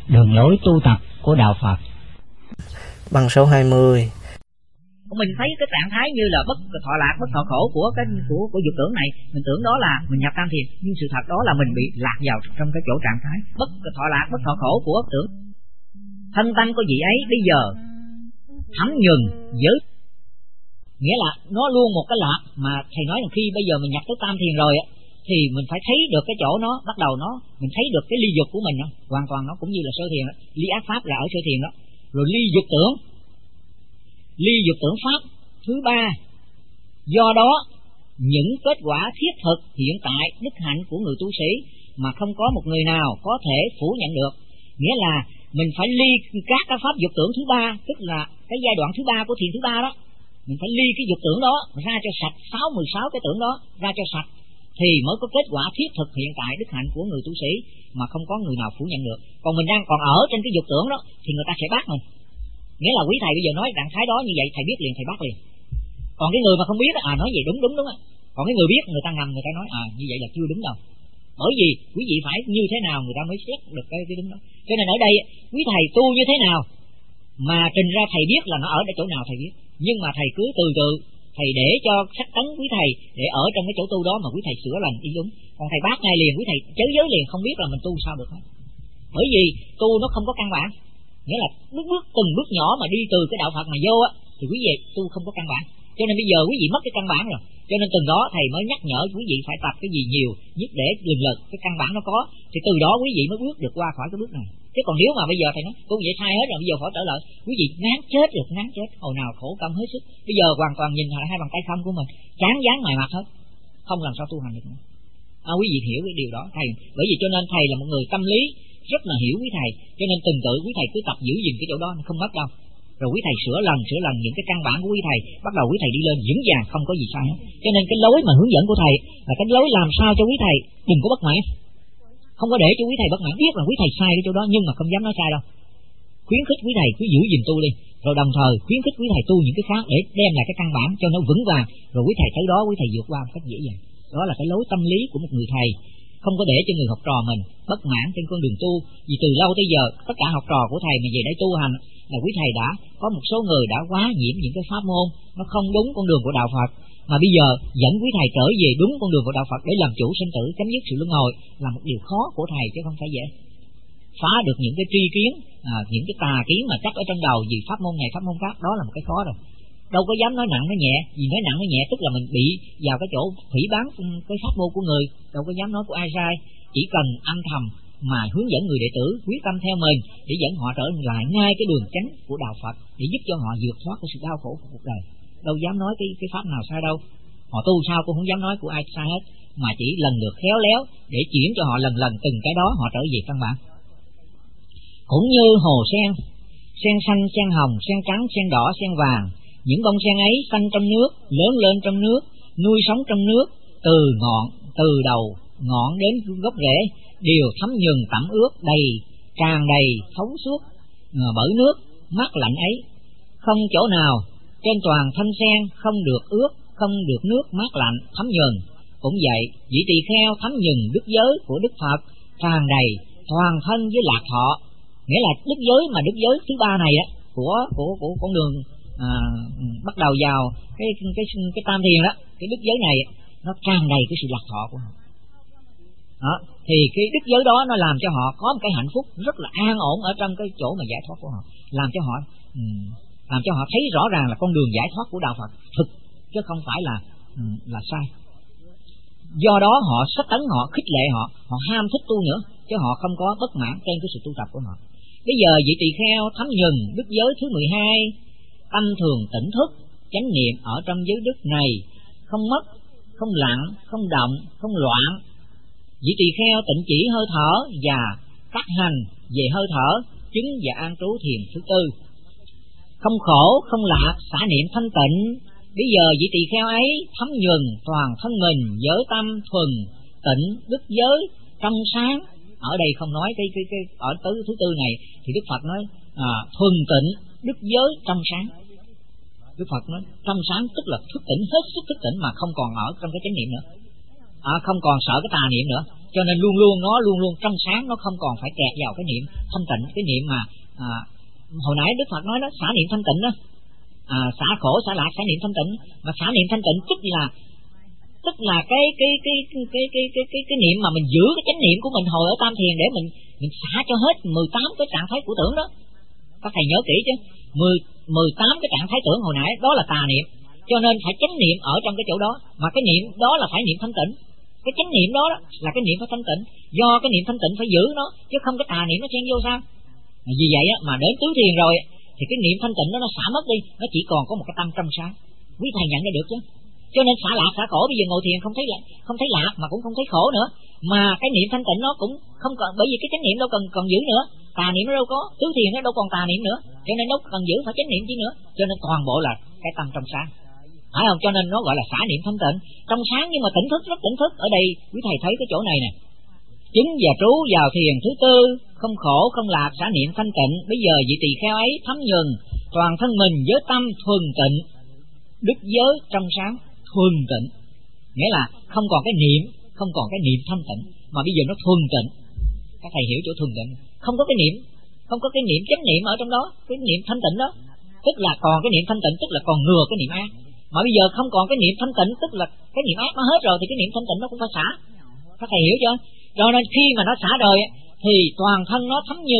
đường lối tu tập của đạo Phật. Bằng số 20. Mình thấy cái trạng thái như là bất thọ lạc, bất thọ khổ của dục tưởng này, mình tưởng đó là mình nhập tam thiền, nhưng sự thật đó là mình bị lạc vào trong cái chỗ trạng thái bất thọ lạc, bất thọ khổ của tưởng. Thân tâm của vị ấy bây giờ thấm nhuần giới, nghĩa là nó luôn một cái lạc mà thầy nói là khi bây giờ mình nhập tới tam thiền rồi thì mình phải thấy được cái chỗ nó bắt đầu mình thấy được cái ly dục của mình đó, hoàn toàn nó cũng như là sơ thiền đó. Ly ác pháp là ở sơ thiền đó, rồi ly dục tưởng pháp thứ ba. Do đó những kết quả thiết thực hiện tại đức hạnh của người tu sĩ mà không có một người nào có thể phủ nhận được, nghĩa là mình phải ly các cái pháp dục tưởng thứ ba, tức là cái giai đoạn thứ ba của thiền thứ ba đó, mình phải ly cái dục tưởng đó ra cho sạch, 16 cái tưởng đó ra cho sạch thì mới có kết quả thiết thực hiện tại đức hạnh của người tu sĩ mà không có người nào phủ nhận được. Còn mình đang còn ở trên cái dục tưởng đó thì người ta sẽ bắt mình. Nghĩa là quý thầy bây giờ nói trạng thái đó như vậy thầy biết liền, thầy bắt liền. Còn cái người mà không biết nói gì đúng á. Còn cái người biết người ta ngầm, người ta nói như vậy là chưa đúng đâu. Bởi vì quý vị phải như thế nào người ta mới xét được cái đúng đó. Cho nên ở đây quý thầy tu như thế nào mà trình ra thầy biết là nó ở chỗ nào thầy biết. Nhưng mà thầy cứ từ từ thầy để cho sắc tấn quý thầy để ở trong cái chỗ tu đó mà quý thầy sửa lành y đúng. Còn thầy bắt ngay liền quý thầy chới giới liền, không biết là mình tu sao được hết. Bởi vì tu nó không có căn bản, nghĩa là từng bước nhỏ mà đi từ cái đạo Phật mà vô thì quý vị tu không có căn bản. Cho nên bây giờ quý vị mất cái căn bản rồi, cho nên từng đó thầy mới nhắc nhở quý vị phải tập cái gì nhiều nhất để lần lượt cái căn bản nó có, thì từ đó quý vị mới bước được qua khỏi cái bước này. Chứ còn nếu mà bây giờ thầy nói tu vậy sai hết rồi, bây giờ phải trở lại, quý vị ngán chết, hồi nào khổ công hết sức, bây giờ hoàn toàn nhìn hai bàn tay không của mình, chán dán ngoài mặt hết, không làm sao tu hành được nữa. Quý vị hiểu cái điều đó thầy, bởi vì cho nên thầy là một người tâm lý rất là hiểu quý thầy, cho nên từng tự quý thầy cứ tập giữ gìn cái chỗ đó, nó không mất đâu. Rồi quý thầy sửa lần những cái căn bản của quý thầy, bắt đầu quý thầy đi lên vững vàng, không có gì sai hết. Cho nên cái lối mà hướng dẫn của thầy là cái lối làm sao cho quý thầy đừng có bất mãn, không có để cho quý thầy bất mãn, biết là quý thầy sai cái chỗ đó nhưng mà không dám nói sai đâu. Khuyến khích quý thầy cứ giữ gìn tu đi, rồi đồng thời khuyến khích quý thầy tu những cái khác để đem lại cái căn bản cho nó vững vàng, rồi quý thầy tới đó quý thầy vượt qua một cách dễ dàng. Đó là cái lối tâm lý của một người thầy, không có để cho người học trò mình bất mãn trên con đường tu. Vì từ lâu tới giờ tất cả học trò của thầy mà về đây tu hành là quý thầy đã có một số người đã quá nhiễm những cái pháp môn nó không đúng con đường của đạo Phật, mà bây giờ dẫn quý thầy trở về đúng con đường của đạo Phật để làm chủ sinh tử, chấm dứt sự luân hồi là một điều khó của thầy chứ không phải dễ. Phá được những cái tri kiến, những cái tà kiến mà chắc ở trong đầu vì pháp môn này pháp môn khác, đó là một cái khó rồi. Đâu có dám nói nặng nói nhẹ, vì nói nặng nói nhẹ tức là mình bị vào cái chỗ phỉ báng cái pháp môn của người, đâu có dám nói của ai sai. Chỉ cần âm thầm mà hướng dẫn người đệ tử quyết tâm theo mình để dẫn họ trở lại ngay cái đường chánh của đạo Phật, để giúp cho họ vượt thoát cái sự đau khổ của cuộc đời. Đâu dám nói cái pháp nào sai đâu, họ tu sao cũng không dám nói của ai sai hết, mà chỉ lần lượt khéo léo để chuyển cho họ lần từng cái đó họ trở về căn bản. Cũng như hồ sen xanh, sen hồng, sen trắng, sen đỏ, sen vàng, những bông sen ấy xanh trong nước, lớn lên trong nước, nuôi sống trong nước, từ đầu ngọn đến gốc rễ đều thấm nhuần tẩm ướt tràn đầy thấu suốt bởi nước mát lạnh ấy, không chỗ nào trên toàn thân sen không được ướt, không được nước mát lạnh thấm nhuần. Cũng vậy, vị tỳ kheo thấm nhuần đức giới của Đức Phật tràn đầy toàn thân với lạc thọ, nghĩa là đức giới mà đức giới thứ ba này của con đường bắt đầu vào cái tam thiền đó, cái đức giới này nó tràn đầy cái sự lạc thọ của họ. Đó, thì cái đức giới đó nó làm cho họ có một cái hạnh phúc rất là an ổn ở trong cái chỗ mà giải thoát của họ, làm cho họ thấy rõ ràng là con đường giải thoát của đạo Phật thực chứ không phải là sai. Do đó họ sách tấn, họ khích lệ họ ham thích tu nữa, chứ họ không có bất mãn trên cái sự tu tập của họ. Bây giờ vị tỳ kheo thấm nhuần đức giới thứ 12, tâm thường tỉnh thức, chánh niệm ở trong giới đức này, không mất, không lặng, không động, không loạn. Vị tỳ kheo tịnh chỉ hơi thở và các hành về hơi thở, chứng và an trú thiền thứ 4. Không khổ, không lạc, xả niệm thanh tịnh. Bây giờ vị tỳ kheo ấy thấm nhuần toàn thân mình giới tâm thuần tịnh đức giới trong sáng. Ở đây không nói cái ở thứ 4 này thì Đức Phật nói thuần tịnh đức giới trong sáng. Đức Phật nói trong sáng tức là thức tỉnh, hết sức thức tỉnh mà không còn ở trong cái chánh niệm nữa. không còn sợ cái tà niệm nữa, cho nên nó luôn luôn trong sáng, nó không còn phải kẹt vào cái niệm thanh tịnh, cái niệm mà hồi nãy Đức Phật nói đó, xả niệm thanh tịnh đó, xả khổ xả lạc xả niệm thanh tịnh. Mà xả niệm thanh tịnh tức là cái niệm mà mình giữ cái chánh niệm của mình hồi ở tam thiền để mình xả cho hết 18 cái trạng thái của tưởng đó. Các thầy nhớ kỹ chứ, 18 cái trạng thái tưởng hồi nãy đó là tà niệm, cho nên phải chánh niệm ở trong cái chỗ đó, mà cái niệm đó là phải niệm thanh tịnh. Cái chánh niệm đó là cái niệm phải thanh tịnh, do cái niệm thanh tịnh phải giữ nó, chứ không cái tà niệm nó xen vô sao. Vì vậy mà đến tứ thiền rồi thì cái niệm thanh tịnh nó xả mất đi, nó chỉ còn có một cái tâm trong sáng. Quý thầy nhận ra được chứ? Cho nên xả lạc xả khổ, bây giờ ngồi thiền không thấy lạc mà cũng không thấy khổ nữa, mà cái niệm thanh tịnh nó cũng không còn, bởi vì cái chánh niệm đâu còn giữ nữa, tà niệm nó đâu có, tứ thiền nó đâu còn tà niệm nữa, cho nên nó cần giữ phải chánh niệm chứ nữa, cho nên toàn bộ là cái tâm trong sáng, phải không? Cho nên nó gọi là xả niệm thanh tịnh, trong sáng nhưng mà tỉnh thức, rất tỉnh thức. Ở đây quý thầy thấy cái chỗ này nè, chứng và trú vào thiền thứ tư, không khổ không lạc, xả niệm thanh tịnh. Bây giờ vị tỳ kheo ấy thấm nhuần toàn thân mình với tâm thuần tịnh, đức giới trong sáng thuần tịnh, nghĩa là không còn cái niệm, không còn cái niệm thanh tịnh, mà bây giờ nó thuần tịnh. Các thầy hiểu chỗ thuần tịnh, không có cái niệm, không có cái niệm chánh niệm ở trong đó, cái niệm thanh tịnh đó, tức là còn cái niệm thanh tịnh, tức là còn ngừa cái niệm ác. Mà bây giờ không còn cái niệm thanh tịnh, tức là cái niệm ác nó hết rồi, thì cái niệm thanh tịnh nó cũng phải xả. Các thầy hiểu chưa? Cho nên khi mà nó xả rồi thì toàn thân nó thấm nhuần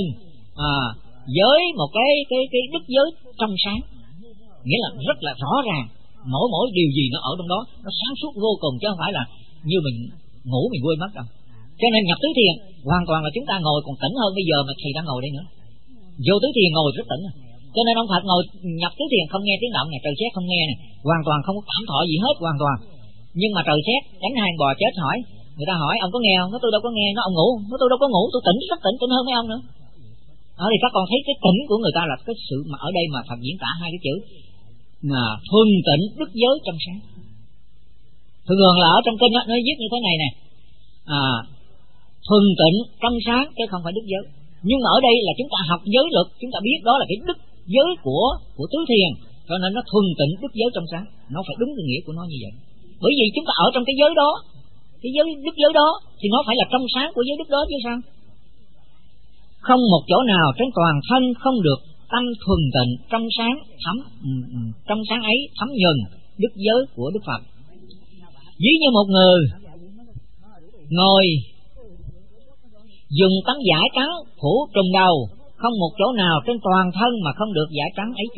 với một cái đức giới trong sáng, nghĩa là rất là rõ ràng, mỗi điều gì nó ở trong đó nó sáng suốt vô cùng, chứ không phải là như mình ngủ mình quên mất đâu. Cho nên nhập tứ thiền hoàn toàn là chúng ta ngồi còn tỉnh hơn bây giờ mà thầy đang ngồi đây nữa. Vô tứ thiền ngồi rất tỉnh. Cho nên ông Phật ngồi nhập tứ thiền không nghe tiếng động này, trời sét không nghe này, hoàn toàn không có cảm thọ gì hết, hoàn toàn. Nhưng mà trời sét đánh hai bò chết hỏi, người ta hỏi ông có nghe không? Nó tôi đâu có nghe. Nó ông ngủ, nó tôi đâu có ngủ, tôi tỉnh, rất tỉnh hơn mấy ông nữa. Thì các con thấy cái tỉnh của người ta là cái sự mà ở đây mà Phật diễn tả hai cái chữ thuần tịnh đức giới trong sáng. Thường là ở trong kinh đó, nó viết như thế này nè, thuần tịnh trong sáng chứ không phải đức giới. Nhưng mà ở đây là chúng ta học giới luật, chúng ta biết đó là cái đức giới của tứ thiền, cho nên nó thuần tịnh đức giới trong sáng, nó phải đúng cái nghĩa của nó như vậy. Bởi vì chúng ta ở trong cái giới đó, cái giới đức giới đó thì nó phải là trong sáng của giới đức đó chứ sao. Không một chỗ nào trên toàn thân không được tâm thuần tịnh trong sáng trong sáng ấy thấm nhuần đức giới của Đức Phật. Ví như một người ngồi dùng tấm vải trắng phủ trùm đầu, không một chỗ nào trên toàn thân mà không được vải trắng ấy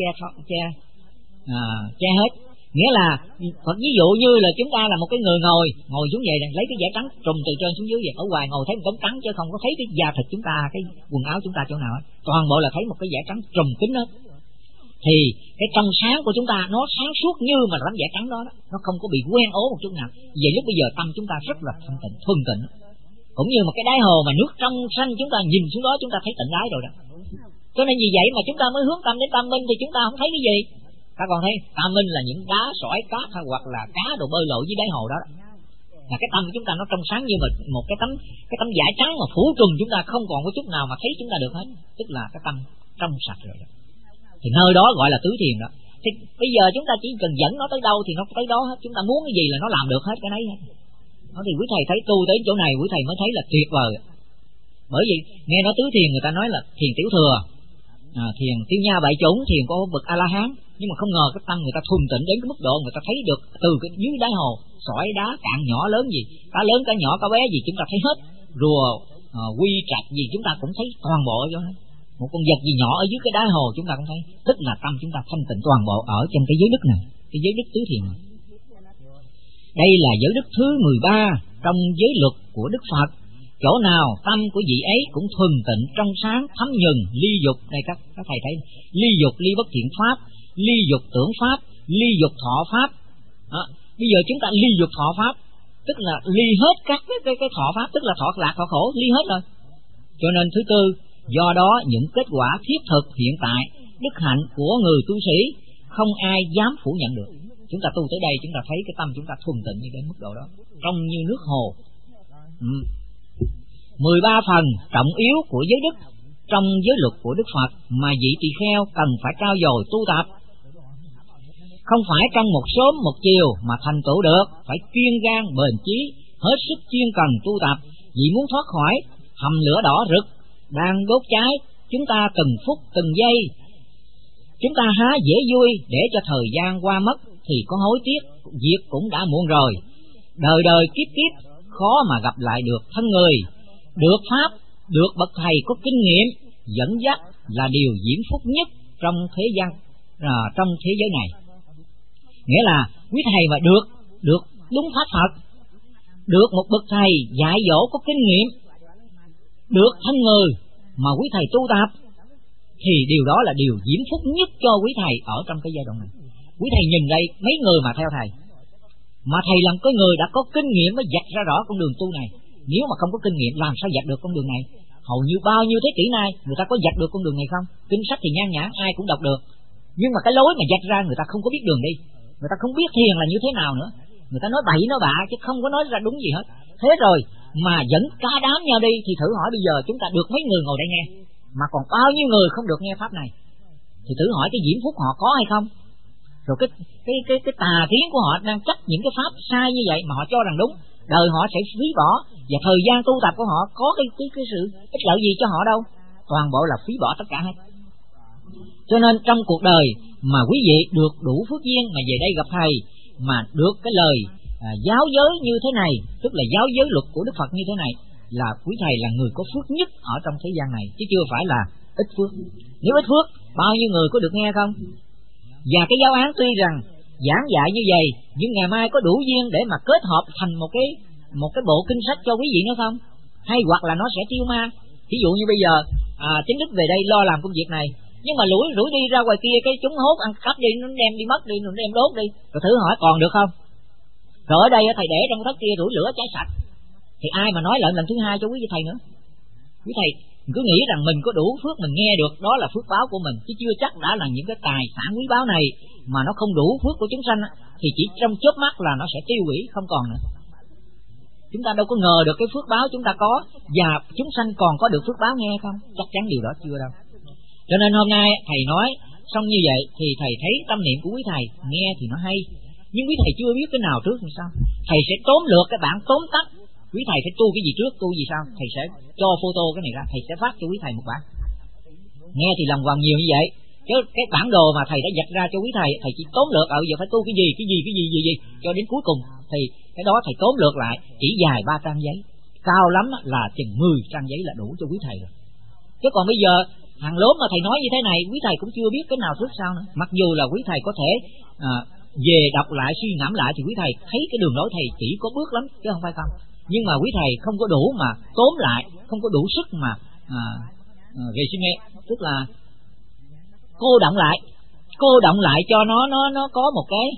che hết. Nghĩa là Phật ví dụ như là chúng ta là một cái người ngồi xuống vậy, lấy cái vải trắng trùm từ trên xuống dưới vậy, ở ngoài ngồi thấy một tấm trắng chứ không có thấy cái da thịt chúng ta, cái quần áo chúng ta chỗ nào hết, toàn bộ là thấy một cái vải trắng trùm kín hết. Thì cái trong sáng của chúng ta nó sáng suốt như mà tấm vải trắng đó, nó không có bị quen ố một chút nào. Vậy lúc bây giờ tâm chúng ta rất là thanh tịnh, thuần tịnh, cũng như một cái đáy hồ mà nước trong xanh, chúng ta nhìn xuống đó chúng ta thấy tịnh đáy rồi đó. Cho nên vì vậy mà chúng ta mới hướng tâm đến tâm minh, thì chúng ta không thấy cái gì. Các con thấy tâm minh là những đá sỏi cát hay hoặc là cá đồ bơi lội dưới đáy hồ đó, là cái tâm của chúng ta nó trong sáng như một cái tấm vải trắng mà phủ trùm chúng ta, không còn có chút nào mà thấy chúng ta được hết, tức là cái tâm trong sạch rồi đó. Thì nơi đó gọi là tứ thiền đó. Thì bây giờ chúng ta chỉ cần dẫn nó tới đâu thì nó tới đó hết, chúng ta muốn cái gì là nó làm được hết cái đấy hết. Đó thì quý thầy thấy tu tới chỗ này quý thầy mới thấy là tuyệt vời. Bởi vì nghe nói tứ thiền người ta nói là thiền tiểu thừa, thiền tiêu nha bại chủng, thiền có bậc A La Hán, nhưng mà không ngờ cái tâm người ta thuần tịnh đến cái mức độ người ta thấy được từ cái dưới đáy hồ, sỏi đá cạn nhỏ lớn gì, cá lớn cá nhỏ cá bé gì chúng ta thấy hết, rùa quy trạch gì chúng ta cũng thấy toàn bộ cho hết. Một con vật gì nhỏ ở dưới cái đáy hồ chúng ta cũng thấy, tức là tâm chúng ta thanh tịnh toàn bộ ở trong cái giới đức này, cái giới đức tứ thiền này. Đây là giới đức thứ 13 trong giới luật của Đức Phật. Chỗ nào tâm của vị ấy cũng thuần tịnh trong sáng thấm nhuần ly dục. Đây các thầy thấy, ly dục ly bất thiện pháp, ly dục tưởng pháp, ly dục thọ pháp. Bây giờ chúng ta ly dục thọ pháp, tức là ly hết các cái thọ pháp, tức là thọ lạc thọ khổ, ly hết rồi. Cho nên thứ tư, do đó những kết quả thiết thực hiện tại đức hạnh của người tu sĩ không ai dám phủ nhận được. Chúng ta tu tới đây chúng ta thấy cái tâm chúng ta thuần tịnh như đến mức độ đó, trong như nước hồ. 13 phần trọng yếu của giới đức trong giới luật của Đức Phật mà vị tỳ kheo cần phải trau dồi tu tập, không phải trong một sớm một chiều mà thành tựu được, phải kiên gan bền chí, hết sức chuyên cần tu tập, vì muốn thoát khỏi hầm lửa đỏ rực đang đốt cháy chúng ta từng phút từng giây. Chúng ta há dễ vui để cho thời gian qua mất thì có hối tiếc, việc cũng đã muộn rồi. Đời đời kiếp kiếp khó mà gặp lại được thân người. Được pháp, được bậc thầy có kinh nghiệm dẫn dắt là điều diễm phúc nhất trong trong thế giới này. Nghĩa là quý thầy mà được đúng pháp Phật, được một bậc thầy dạy dỗ có kinh nghiệm, được thân người mà quý thầy tu tập, thì điều đó là điều diễm phúc nhất cho quý thầy ở trong cái giai đoạn này. Quý thầy nhìn đây mấy người mà theo thầy, mà thầy làm cái người đã có kinh nghiệm mới vạch ra rõ con đường tu này. Nếu mà không có kinh nghiệm làm sao vạch được con đường này? Hầu như bao nhiêu thế kỷ nay người ta có vạch được con đường này không? Kinh sách thì nhan nhã ai cũng đọc được, nhưng mà cái lối mà vạch ra người ta không có biết đường đi, người ta không biết thiền là như thế nào nữa. Người ta nói bậy nói bạ chứ không có nói ra đúng gì hết. Thế rồi mà dẫn cả đám nhau đi thì thử hỏi bây giờ chúng ta được mấy người ngồi đây nghe, mà còn bao nhiêu người không được nghe pháp này, thì thử hỏi cái diễm phúc họ có hay không? Rồi cái tà kiến của họ đang chấp những cái pháp sai như vậy mà họ cho rằng đúng, đời họ sẽ phí bỏ, và thời gian tu tập của họ có cái sự ích lợi gì cho họ đâu, toàn bộ là phí bỏ tất cả hết. Cho nên trong cuộc đời mà quý vị được đủ phước duyên mà về đây gặp thầy, mà được cái lời giáo giới như thế này, tức là giáo giới luật của Đức Phật như thế này, là quý thầy là người có phước nhất ở trong thế gian này, chứ chưa phải là ít phước. Nếu ít phước, bao nhiêu người có được nghe không? Và cái giáo án tuy rằng giảng dạy như vậy, nhưng ngày mai có đủ duyên để mà kết hợp thành một cái bộ kinh sách cho quý vị nữa không? Hay hoặc là nó sẽ tiêu ma. Ví dụ như bây giờ Chính Đức về đây lo làm công việc này, nhưng mà rủi đi ra ngoài kia cái chúng hốt ăn cắp đi, nó đem đi mất đi, nó đem đốt đi, rồi thử hỏi còn được không? Rồi ở đây thầy để trong thất kia rủi lửa cháy sạch, thì ai mà nói lần thứ hai cho quý vị thầy nữa? Quý thầy cứ nghĩ rằng mình có đủ phước mình nghe được, đó là phước báo của mình, chứ chưa chắc đã là những cái tài sản quý báu này mà nó không đủ phước của chúng sanh thì chỉ trong chớp mắt là nó sẽ tiêu hủy không còn nữa. Chúng ta đâu có ngờ được cái phước báo chúng ta có, và chúng sanh còn có được phước báo nghe không? Chắc chắn điều đó chưa đâu. Cho nên hôm nay thầy nói xong như vậy thì thầy thấy tâm niệm của quý thầy nghe thì nó hay, nhưng quý thầy chưa biết cái nào trước thì sao? Thầy sẽ tóm lược cái bản tóm tắt, quý thầy phải tu cái gì trước, tu gì sau, thầy sẽ cho photo cái này ra, thầy sẽ phát cho quý thầy một bản. Nghe thì lòng hoàng nhiều như vậy, chứ cái bản đồ mà thầy đã vạch ra cho quý thầy chỉ tóm lược giờ phải tu cái gì cho đến cuối cùng, thì cái đó thầy tóm lược lại chỉ dài 3 trang giấy, cao lắm là chừng 10 trang giấy là đủ cho quý thầy rồi. Chứ còn bây giờ hàng lốm mà thầy nói như thế này, quý thầy cũng chưa biết cái nào trước sau nữa. Mặc dù là quý thầy có thể về đọc lại suy ngẫm lại thì quý thầy thấy cái đường lối thầy chỉ có bước lắm chứ không phải không. Nhưng mà quý thầy không có đủ mà tóm lại, không có đủ sức mà resume, tức là cô động lại cho nó có một cái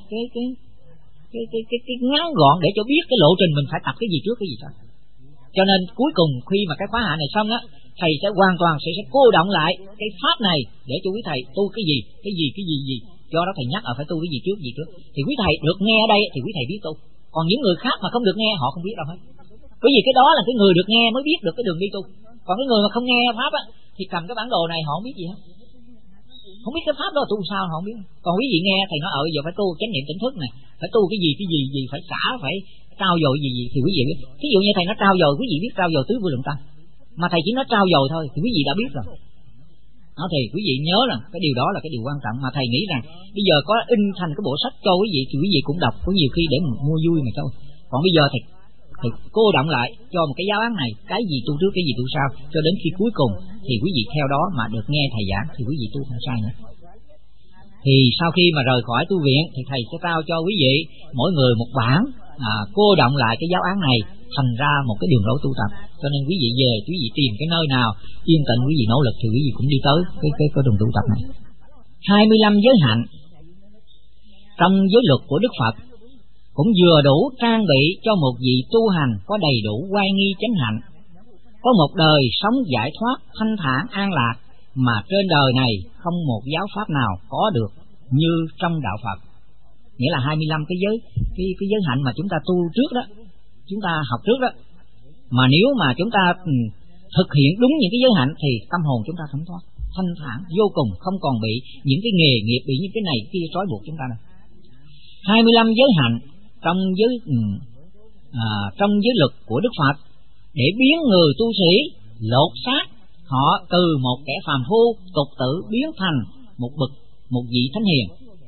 ngắn gọn để cho biết cái lộ trình mình phải tập cái gì trước cái gì sau. Cho nên cuối cùng khi mà cái khóa hạ này xong á, thầy sẽ hoàn toàn sẽ cô động lại cái pháp này để cho quý thầy tu cái gì, do đó thầy nhắc phải tu cái gì trước thì quý thầy được nghe ở đây thì quý thầy biết tu. Còn những người khác mà không được nghe họ không biết đâu hết, bởi vì cái đó là cái người được nghe mới biết được cái đường đi tu. Còn cái người mà không nghe pháp á thì cầm cái bản đồ này họ không biết gì hết, không biết cái pháp đó tu sao họ không biết. Còn quý vị nghe thầy nói giờ phải tu chánh niệm tỉnh thức này, phải tu cái gì phải xả, phải trao dồi gì thì quý vị biết. Ví dụ như thầy nói trao dồi, quý vị biết trao dồi tứ vô lượng tâm, mà thầy chỉ nói trao dồi thôi thì quý vị đã biết rồi. Đó thì quý vị nhớ là cái điều đó là cái điều quan trọng, mà thầy nghĩ rằng bây giờ có in thành cái bộ sách cho quý vị thì quý vị cũng đọc, có nhiều khi để mua vui mà thôi. Còn bây giờ thầy cô động lại cho một cái giáo án này, cái gì tu trước cái gì tu sau, cho đến khi cuối cùng thì quý vị theo đó mà được nghe thầy giảng thì quý vị tu không sai nữa. Thì sau khi mà rời khỏi tu viện thì thầy sẽ trao cho quý vị mỗi người một bản cô động lại cái giáo án này thành ra một cái đường lối tu tập. Cho nên quý vị về, quý vị tìm cái nơi nào yên tĩnh, quý vị nỗ lực thì quý vị cũng đi tới cái đường tu tập này. 25 giới hạnh trong giới luật của Đức Phật cũng vừa đủ trang bị cho một vị tu hành có đầy đủ oai nghi chánh hạnh, có một đời sống giải thoát thanh thản an lạc, mà trên đời này không một giáo pháp nào có được như trong đạo Phật. Nghĩa là 25 cái giới hạnh mà chúng ta tu trước đó, chúng ta học trước đó, mà nếu mà chúng ta thực hiện đúng những cái giới hạnh thì tâm hồn chúng ta thấm thoát, thanh thản vô cùng, không còn bị những cái nghề nghiệp, bị những cái này kia trói buộc chúng ta đâu. 25 giới hạnh trong giới trong giới luật của Đức Phật để biến người tu sĩ lột xác họ từ một kẻ phàm phu tục tử biến thành một vị thánh hiền.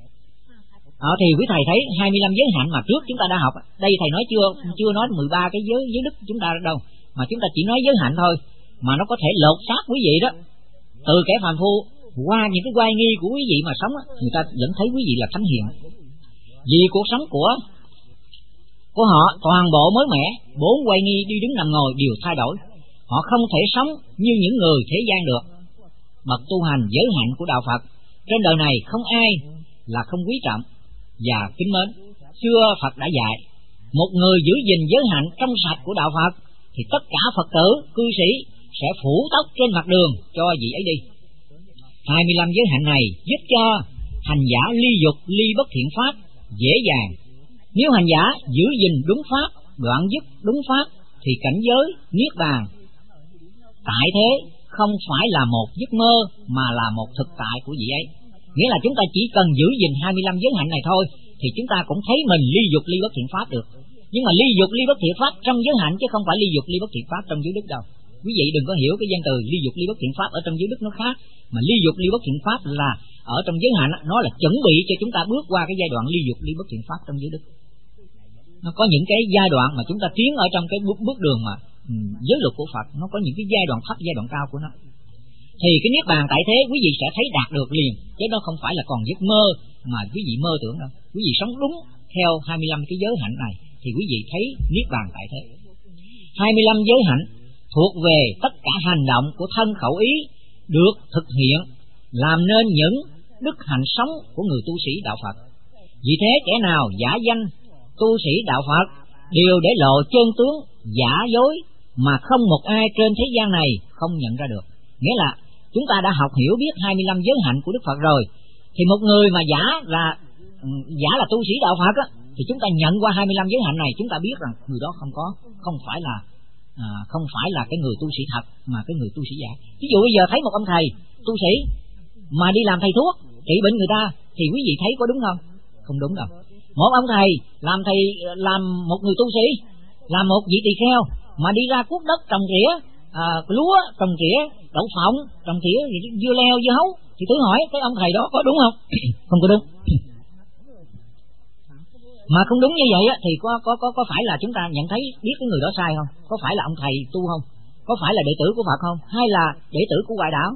Thì quý thầy thấy 25 giới hạnh mà trước chúng ta đã học, đây thầy nói chưa nói 13 cái giới đức chúng ta đâu, mà chúng ta chỉ nói giới hạnh thôi, mà nó có thể lột xác quý vị đó, từ kẻ phàm phu qua những cái oai nghi của quý vị mà sống, người ta vẫn thấy quý vị là thánh hiền. Vì cuộc sống của họ toàn bộ mới mẻ, 4 oai nghi đi đứng nằm ngồi đều thay đổi, họ không thể sống như những người thế gian được. Bậc tu hành giới hạnh của đạo Phật trên đời này không ai là không quý trọng và kính mến. Xưa Phật đã dạy, một người giữ gìn giới hạnh trong sạch của đạo Phật thì tất cả Phật tử, cư sĩ sẽ phủ tóc trên mặt đường cho vị ấy đi. 25 giới hạnh này giúp cho hành giả ly dục, ly bất thiện pháp dễ dàng. Nếu hành giả giữ gìn đúng pháp, đoạn dứt đúng pháp thì cảnh giới niết bàn tại thế không phải là một giấc mơ mà là một thực tại của vị ấy. Nghĩa là chúng ta chỉ cần giữ gìn 25 giới hạnh này thôi thì chúng ta cũng thấy mình ly dục, ly bất thiện pháp được. Nhưng mà ly dục, ly bất thiện pháp trong giới hạnh chứ không phải ly dục, ly bất thiện pháp trong giới đức đâu. Quý vị đừng có hiểu cái danh từ ly dục, ly bất thiện pháp ở trong giới đức nó khác, mà ly dục, ly bất thiện pháp là ở trong giới hạnh nó là chuẩn bị cho chúng ta bước qua cái giai đoạn ly dục, ly bất thiện pháp trong giới đức. Nó có những cái giai đoạn mà chúng ta tiến ở trong cái bước đường mà giới luật của Phật, nó có những cái giai đoạn thấp, giai đoạn cao của nó. Thì cái niết bàn tại thế quý vị sẽ thấy đạt được liền, chứ nó không phải là còn giấc mơ mà quý vị mơ tưởng đâu. Quý vị sống đúng theo 25 cái giới hạnh này thì quý vị thấy niết bàn tại thế. 25 giới hạnh thuộc về tất cả hành động của thân khẩu ý được thực hiện làm nên những đức hạnh sống của người tu sĩ đạo Phật. Vì thế kẻ nào giả danh tu sĩ đạo Phật đều để lộ chân tướng giả dối mà không một ai trên thế gian này không nhận ra được. Nghĩa là chúng ta đã học hiểu biết 25 giới hạnh của Đức Phật rồi, thì một người mà giả là tu sĩ đạo Phật á, thì chúng ta nhận qua 25 giới hạnh này, chúng ta biết rằng người đó không phải là cái người tu sĩ thật, mà cái người tu sĩ giả. Ví dụ bây giờ thấy một ông thầy tu sĩ mà đi làm thầy thuốc trị bệnh người ta thì quý vị thấy có đúng không? Không đúng đâu. Một ông thầy làm một người tu sĩ, làm một vị tỳ kheo mà đi ra cuốc đất trồng tỉa lúa, trồng tỉa đậu phộng, trồng tỉa dưa leo, dưa hấu, thì tôi hỏi cái ông thầy đó có đúng không? Không có đúng. Mà không đúng như vậy á, thì có phải là chúng ta nhận thấy biết cái người đó sai không? Có phải là ông thầy tu không? Có phải là đệ tử của Phật không? Hay là đệ tử của ngoại đạo?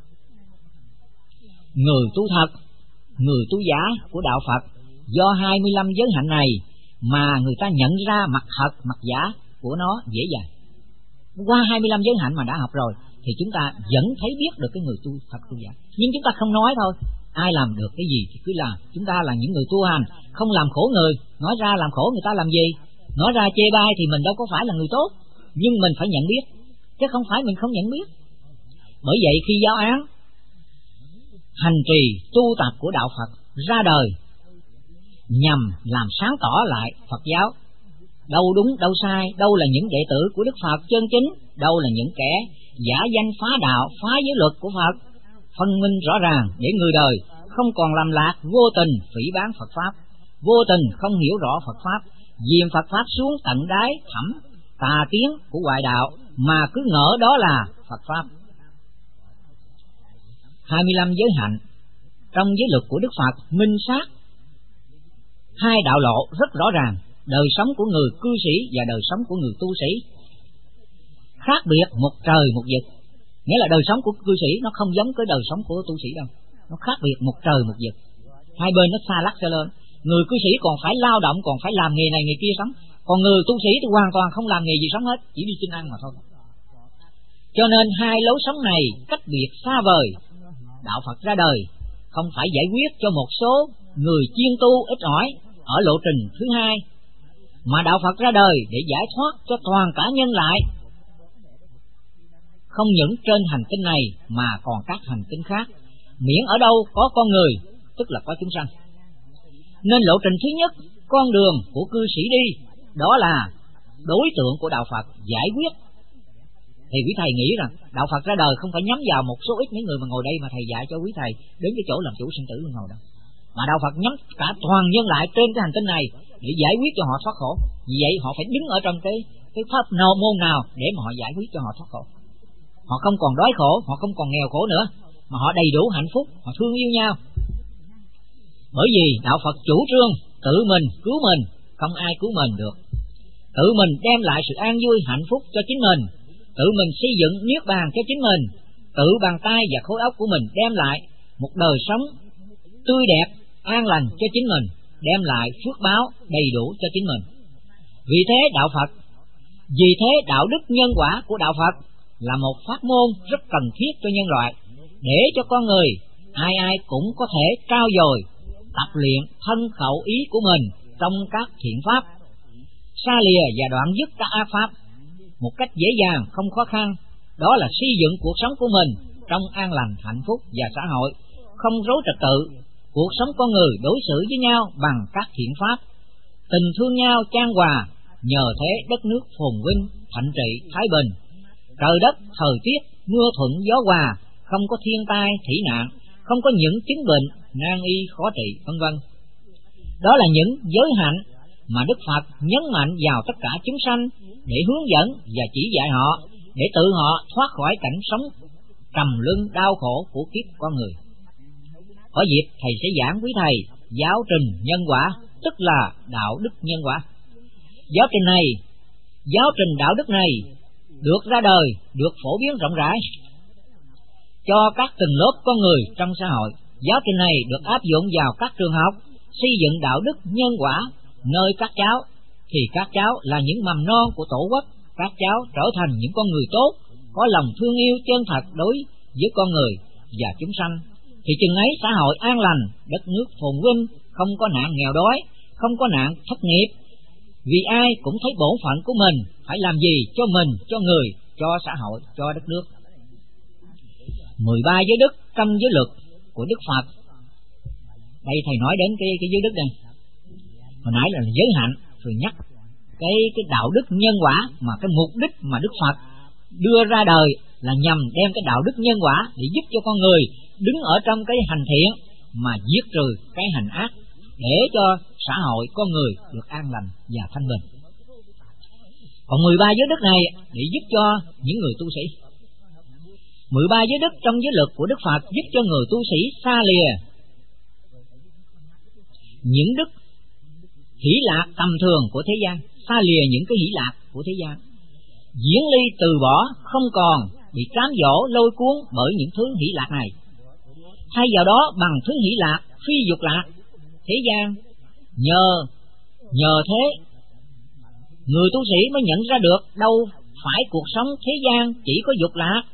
Người tu thật, người tu giả của đạo Phật do 25 giới hạnh này mà người ta nhận ra mặt thật, mặt giả của nó dễ dàng. Qua 25 giới hạnh mà đã học rồi thì chúng ta vẫn thấy biết được cái người tu thật, tu giả. Nhưng chúng ta không nói thôi. Ai làm được cái gì thì cứ làm. Chúng ta là những người tu hành, không làm khổ người. Nói ra làm khổ người ta làm gì? Nói ra chê bai thì mình đâu có phải là người tốt. Nhưng mình phải nhận biết, chứ không phải mình không nhận biết. Bởi vậy khi giáo án hành trì tu tập của đạo Phật ra đời nhằm làm sáng tỏ lại Phật giáo, đâu đúng đâu sai, đâu là những đệ tử của Đức Phật chân chính, đâu là những kẻ giả danh phá đạo, phá giới luật của Phật, phân minh rõ ràng để người đời không còn lầm lạc, vô tình phỉ báng Phật pháp, vô tình không hiểu rõ Phật pháp, diêm Phật pháp xuống tận đáy thẳm tà tiếng của ngoại đạo mà cứ ngỡ đó là Phật pháp. 25 giới hạnh trong giới luật của Đức Phật minh sát hai đạo lộ rất rõ ràng, đời sống của người cư sĩ và đời sống của người tu sĩ khác biệt một trời một vực. Nghĩa là đời sống của cư sĩ nó không giống cái đời sống của tu sĩ đâu, nó khác biệt một trời một vực. Hai bên nó xa lắc xa lên. Người cư sĩ còn phải lao động, còn phải làm nghề này nghề kia sống, còn người tu sĩ thì hoàn toàn không làm nghề gì sống hết, chỉ đi xin ăn mà thôi. Cho nên hai lối sống này cách biệt xa vời. Đạo Phật ra đời không phải giải quyết cho một số người chuyên tu ít ỏi ở lộ trình thứ hai, mà đạo Phật ra đời để giải thoát cho toàn cả nhân loại, không những trên hành tinh này mà còn các hành tinh khác, miễn ở đâu có con người tức là có chúng sanh. Nên lộ trình thứ nhất, con đường của cư sĩ đi, đó là đối tượng của đạo Phật giải quyết. Thì quý thầy nghĩ rằng đạo Phật ra đời không phải nhắm vào một số ít mấy người mà ngồi đây mà thầy dạy cho quý thầy đến cái chỗ làm chủ sinh tử luôn ngồi đâu, mà đạo Phật nhắm cả toàn nhân loại trên cái hành tinh này để giải quyết cho họ thoát khổ. Vì vậy họ phải đứng ở trong cái pháp môn nào để mà họ giải quyết cho họ thoát khổ. Họ không còn đói khổ, họ không còn nghèo khổ nữa, mà họ đầy đủ hạnh phúc, họ thương yêu nhau. Bởi vì đạo Phật chủ trương tự mình cứu mình, không ai cứu mình được. Tự mình đem lại sự an vui hạnh phúc cho chính mình, tự mình xây dựng niết bàn cho chính mình, tự bàn tay và khối óc của mình đem lại một đời sống tươi đẹp, an lành cho chính mình, đem lại phước báo đầy đủ cho chính mình. Vì thế đạo đức nhân quả của đạo Phật là một pháp môn rất cần thiết cho nhân loại, để cho con người ai cũng có thể trau dồi, tập luyện thân khẩu ý của mình trong các thiện pháp, xa lìa và đoạn dứt các ác pháp một cách dễ dàng, không khó khăn. Đó là xây dựng cuộc sống của mình trong an lành, hạnh phúc và xã hội không rối trật tự. Cuộc sống con người đối xử với nhau bằng các thiện pháp, tình thương nhau chan hòa, nhờ thế đất nước phồn vinh, thạnh trị, thái bình, trời đất, thời tiết, mưa thuận gió hòa, không có thiên tai, thủy nạn, không có những chứng bệnh, nan y khó trị, vân vân. Đó là những giới hạnh mà Đức Phật nhấn mạnh vào tất cả chúng sanh để hướng dẫn và chỉ dạy họ, để tự họ thoát khỏi cảnh sống trầm luân đau khổ của kiếp con người. Có dịp thầy sẽ giảng quý thầy giáo trình nhân quả, tức là đạo đức nhân quả. Giáo trình đạo đức này được ra đời, được phổ biến rộng rãi cho các tầng lớp con người trong xã hội. Giáo trình này được áp dụng vào các trường học, xây dựng đạo đức nhân quả nơi các cháu, thì các cháu là những mầm non của tổ quốc. Các cháu trở thành những con người tốt, có lòng thương yêu chân thật đối với con người và chúng sanh, thì chừng ấy xã hội an lành, đất nước phồn vinh, không có nạn nghèo đói, không có nạn thất nghiệp. Vì ai cũng thấy bổn phận của mình phải làm gì cho mình, cho người, cho xã hội, cho đất nước. 13 giới đức trong giới luật của Đức Phật. Đây thầy nói đến cái giới đức đây. Hồi nãy là giới hạnh, rồi nhắc cái đạo đức nhân quả, mà cái mục đích mà Đức Phật đưa ra đời là nhằm đem cái đạo đức nhân quả để giúp cho con người đứng ở trong cái hành thiện mà diệt trừ cái hành ác, để cho xã hội con người được an lành và thanh bình. Còn 13 giới đức này để giúp cho những người tu sĩ. 13 giới đức trong giới luật của Đức Phật giúp cho người tu sĩ xa lìa những đức hỷ lạc tầm thường của thế gian, xa lìa những cái hỷ lạc của thế gian, diễn ly từ bỏ, không còn bị cám dỗ lôi cuốn bởi những thứ hỷ lạc này. Thay vào đó bằng thứ hỷ lạc phi dục lạc thế gian, nhờ thế người tu sĩ mới nhận ra được đâu phải cuộc sống thế gian chỉ có dục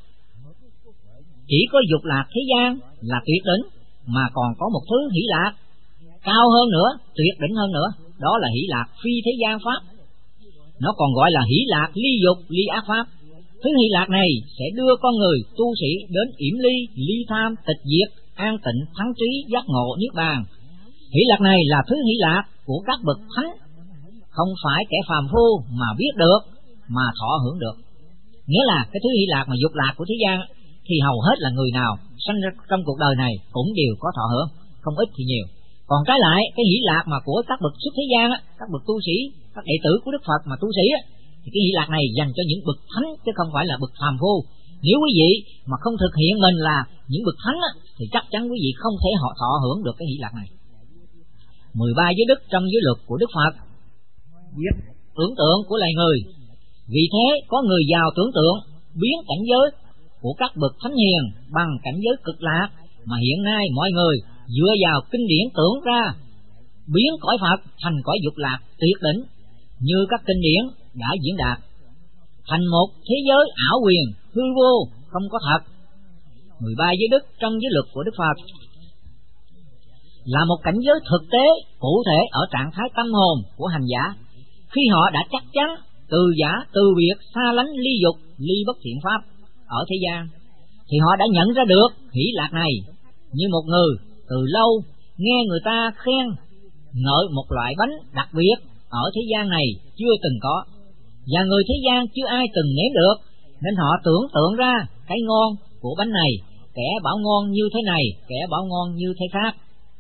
lạc thế gian là tuyệt đỉnh, mà còn có một thứ hỷ lạc cao hơn nữa, tuyệt đỉnh hơn nữa, đó là hỷ lạc phi thế gian pháp. Nó còn gọi là hỷ lạc ly dục, ly ác pháp. Thứ hỷ lạc này sẽ đưa con người tu sĩ đến yểm ly, ly tham, tịch diệt, an tịnh, thắng trí, giác ngộ, niết bàn. Hỷ lạc này là thứ hỷ lạc của các bậc thánh, không phải kẻ phàm phu mà biết được, mà thọ hưởng được. Nghĩa là cái thứ hỷ lạc mà dục lạc của thế gian thì hầu hết là người nào sanh ra trong cuộc đời này cũng đều có thọ hưởng, không ít thì nhiều. Còn trái lại cái hỷ lạc mà của các bậc xuất thế gian, các bậc tu sĩ, các đệ tử của Đức Phật mà tu sĩ, thì cái hỷ lạc này dành cho những bậc thánh chứ không phải là bậc phàm phu. Nếu quý vị mà không thực hiện mình là những bậc thánh thì chắc chắn quý vị không thể họ thọ hưởng được cái hỷ lạc này. 13 giới đức trong giới luật của Đức Phật biết tưởng tượng của loài người. Vì thế có người giàu tưởng tượng biến cảnh giới của các bậc thánh hiền bằng cảnh giới cực lạc, mà hiện nay mọi người dựa vào kinh điển tưởng ra biến cõi Phật thành cõi dục lạc tuyệt đỉnh, như các kinh điển đã diễn đạt, thành một thế giới ảo quyền hư vô không có thật. 13 giới đức trong giới luật của Đức Phật là một cảnh giới thực tế cụ thể ở trạng thái tâm hồn của hành giả, khi họ đã chắc chắn từ giả từ biệt, xa lánh ly dục, ly bất thiện pháp ở thế gian, thì họ đã nhận ra được hỷ lạc này. Như một người từ lâu nghe người ta khen ngợi một loại bánh đặc biệt ở thế gian này chưa từng có, và người thế gian chưa ai từng nếm được, nên họ tưởng tượng ra cái ngon của bánh này, kẻ bảo ngon như thế này, kẻ bảo ngon như thế khác.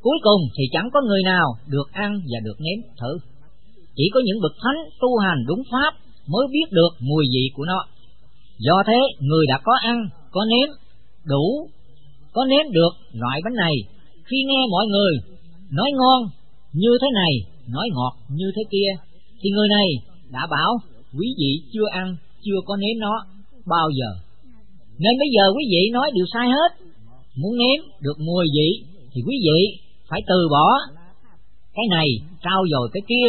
Cuối cùng thì chẳng có người nào được ăn và được nếm thử. Chỉ có những bậc thánh tu hành đúng pháp mới biết được mùi vị của nó. Do thế, người đã có ăn, có nếm đủ, có nếm được loại bánh này, khi nghe mọi người nói ngon như thế này, nói ngọt như thế kia, thì người này đã bảo quý vị chưa ăn, chưa có nếm nó bao giờ. Nên bây giờ quý vị nói đều sai hết. Muốn nếm được mùi vị thì quý vị phải từ bỏ cái này, trao dồi cái kia.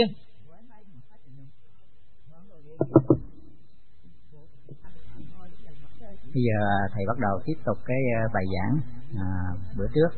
Bây giờ thầy bắt đầu tiếp tục cái bài giảng bữa trước.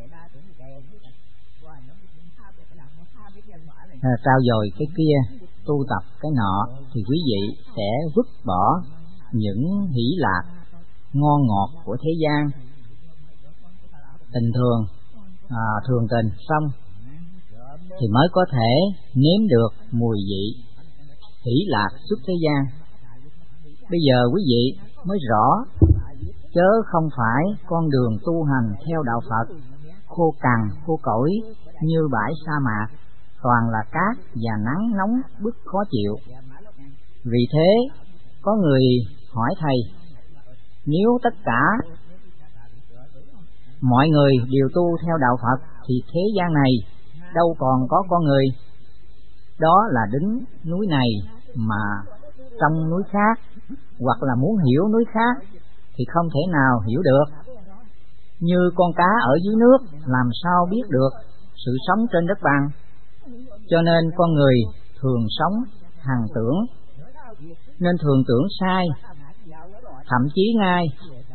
Trao dồi cái kia, tu tập cái nọ, thì quý vị sẽ vứt bỏ những hỷ lạc ngon ngọt của thế gian, tình thường, thường tình xong thì mới có thể nếm được mùi vị hỷ lạc xuất thế gian. Bây giờ quý vị mới rõ, chớ không phải con đường tu hành theo đạo Phật khô cằn khô cỏi như bãi sa mạc, toàn là cát và nắng nóng bức khó chịu. Vì thế có người hỏi thầy, nếu tất cả mọi người đều tu theo đạo Phật thì thế gian này đâu còn có con người. Đó là đứng núi này mà trong núi khác, hoặc là muốn hiểu núi khác thì không thể nào hiểu được. Như con cá ở dưới nước làm sao biết được sự sống trên đất bằng. Cho nên con người thường sống hằng tưởng, nên thường tưởng sai, thậm chí ngay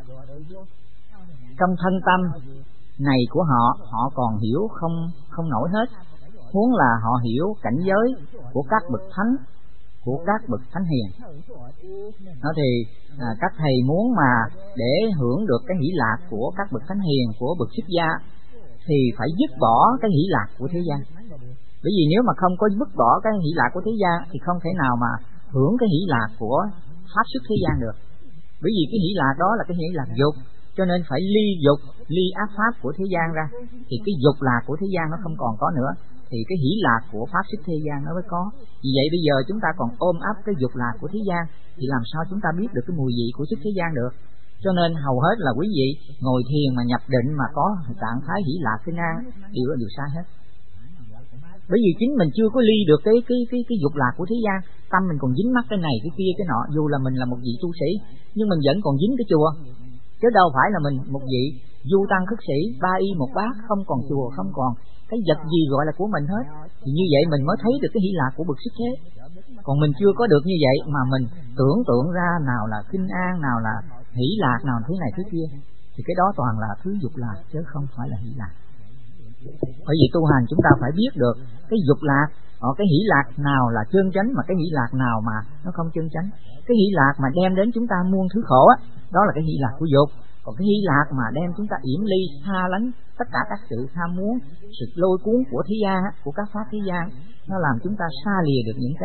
trong thân tâm này của họ còn hiểu không nổi hết. Huống là họ hiểu cảnh giới của các bậc thánh, của các bậc thánh hiền. Nó thì các thầy muốn mà để hưởng được cái hỷ lạc của các bậc thánh hiền, của bậc xuất gia, thì phải dứt bỏ cái hỷ lạc của thế gian. Bởi vì nếu mà không có dứt bỏ cái hỷ lạc của thế gian thì không thể nào mà hưởng cái hỷ lạc của pháp xuất thế gian được. Bởi vì cái hỷ lạc đó là cái hỷ lạc dục, cho nên phải ly dục, ly ác pháp của thế gian ra, thì cái dục lạc của thế gian nó không còn có nữa, thì cái hỷ lạc của pháp xuất thế gian nó mới có. Vì vậy bây giờ chúng ta còn ôm ấp cái dục lạc của thế gian thì làm sao chúng ta biết được cái mùi vị của xuất thế gian được. Cho nên hầu hết là quý vị ngồi thiền mà nhập định mà có trạng thái hỷ lạc kinh an đều sai hết. Bởi vì chính mình chưa có ly được cái dục lạc của thế gian, tâm mình còn dính mắc cái này cái kia cái nọ. Dù là mình là một vị tu sĩ nhưng mình vẫn còn dính cái chùa, chứ đâu phải là mình một vị du tăng khất sĩ ba y một bát, không còn chùa, không còn cái vật gì gọi là của mình hết. Thì như vậy mình mới thấy được cái hỷ lạc của bậc xuất thế. Còn mình chưa có được như vậy mà mình tưởng tượng ra nào là kinh an, nào là hỷ lạc, nào là thứ này thứ kia, thì cái đó toàn là thứ dục lạc chứ không phải là hỷ lạc. Bởi vì tu hành chúng ta phải biết được cái dục lạc, cái hỷ lạc nào là chân chánh mà cái hỷ lạc nào mà nó không chân chánh. Cái hỷ lạc mà đem đến chúng ta muôn thứ khổ á, đó là cái hỷ lạc của dục. Còn cái hỷ lạc mà đem chúng ta yểm ly, xa lánh tất cả các sự tham muốn, sự lôi cuốn của thế gian, của các pháp thế gian, nó làm chúng ta xa lìa được những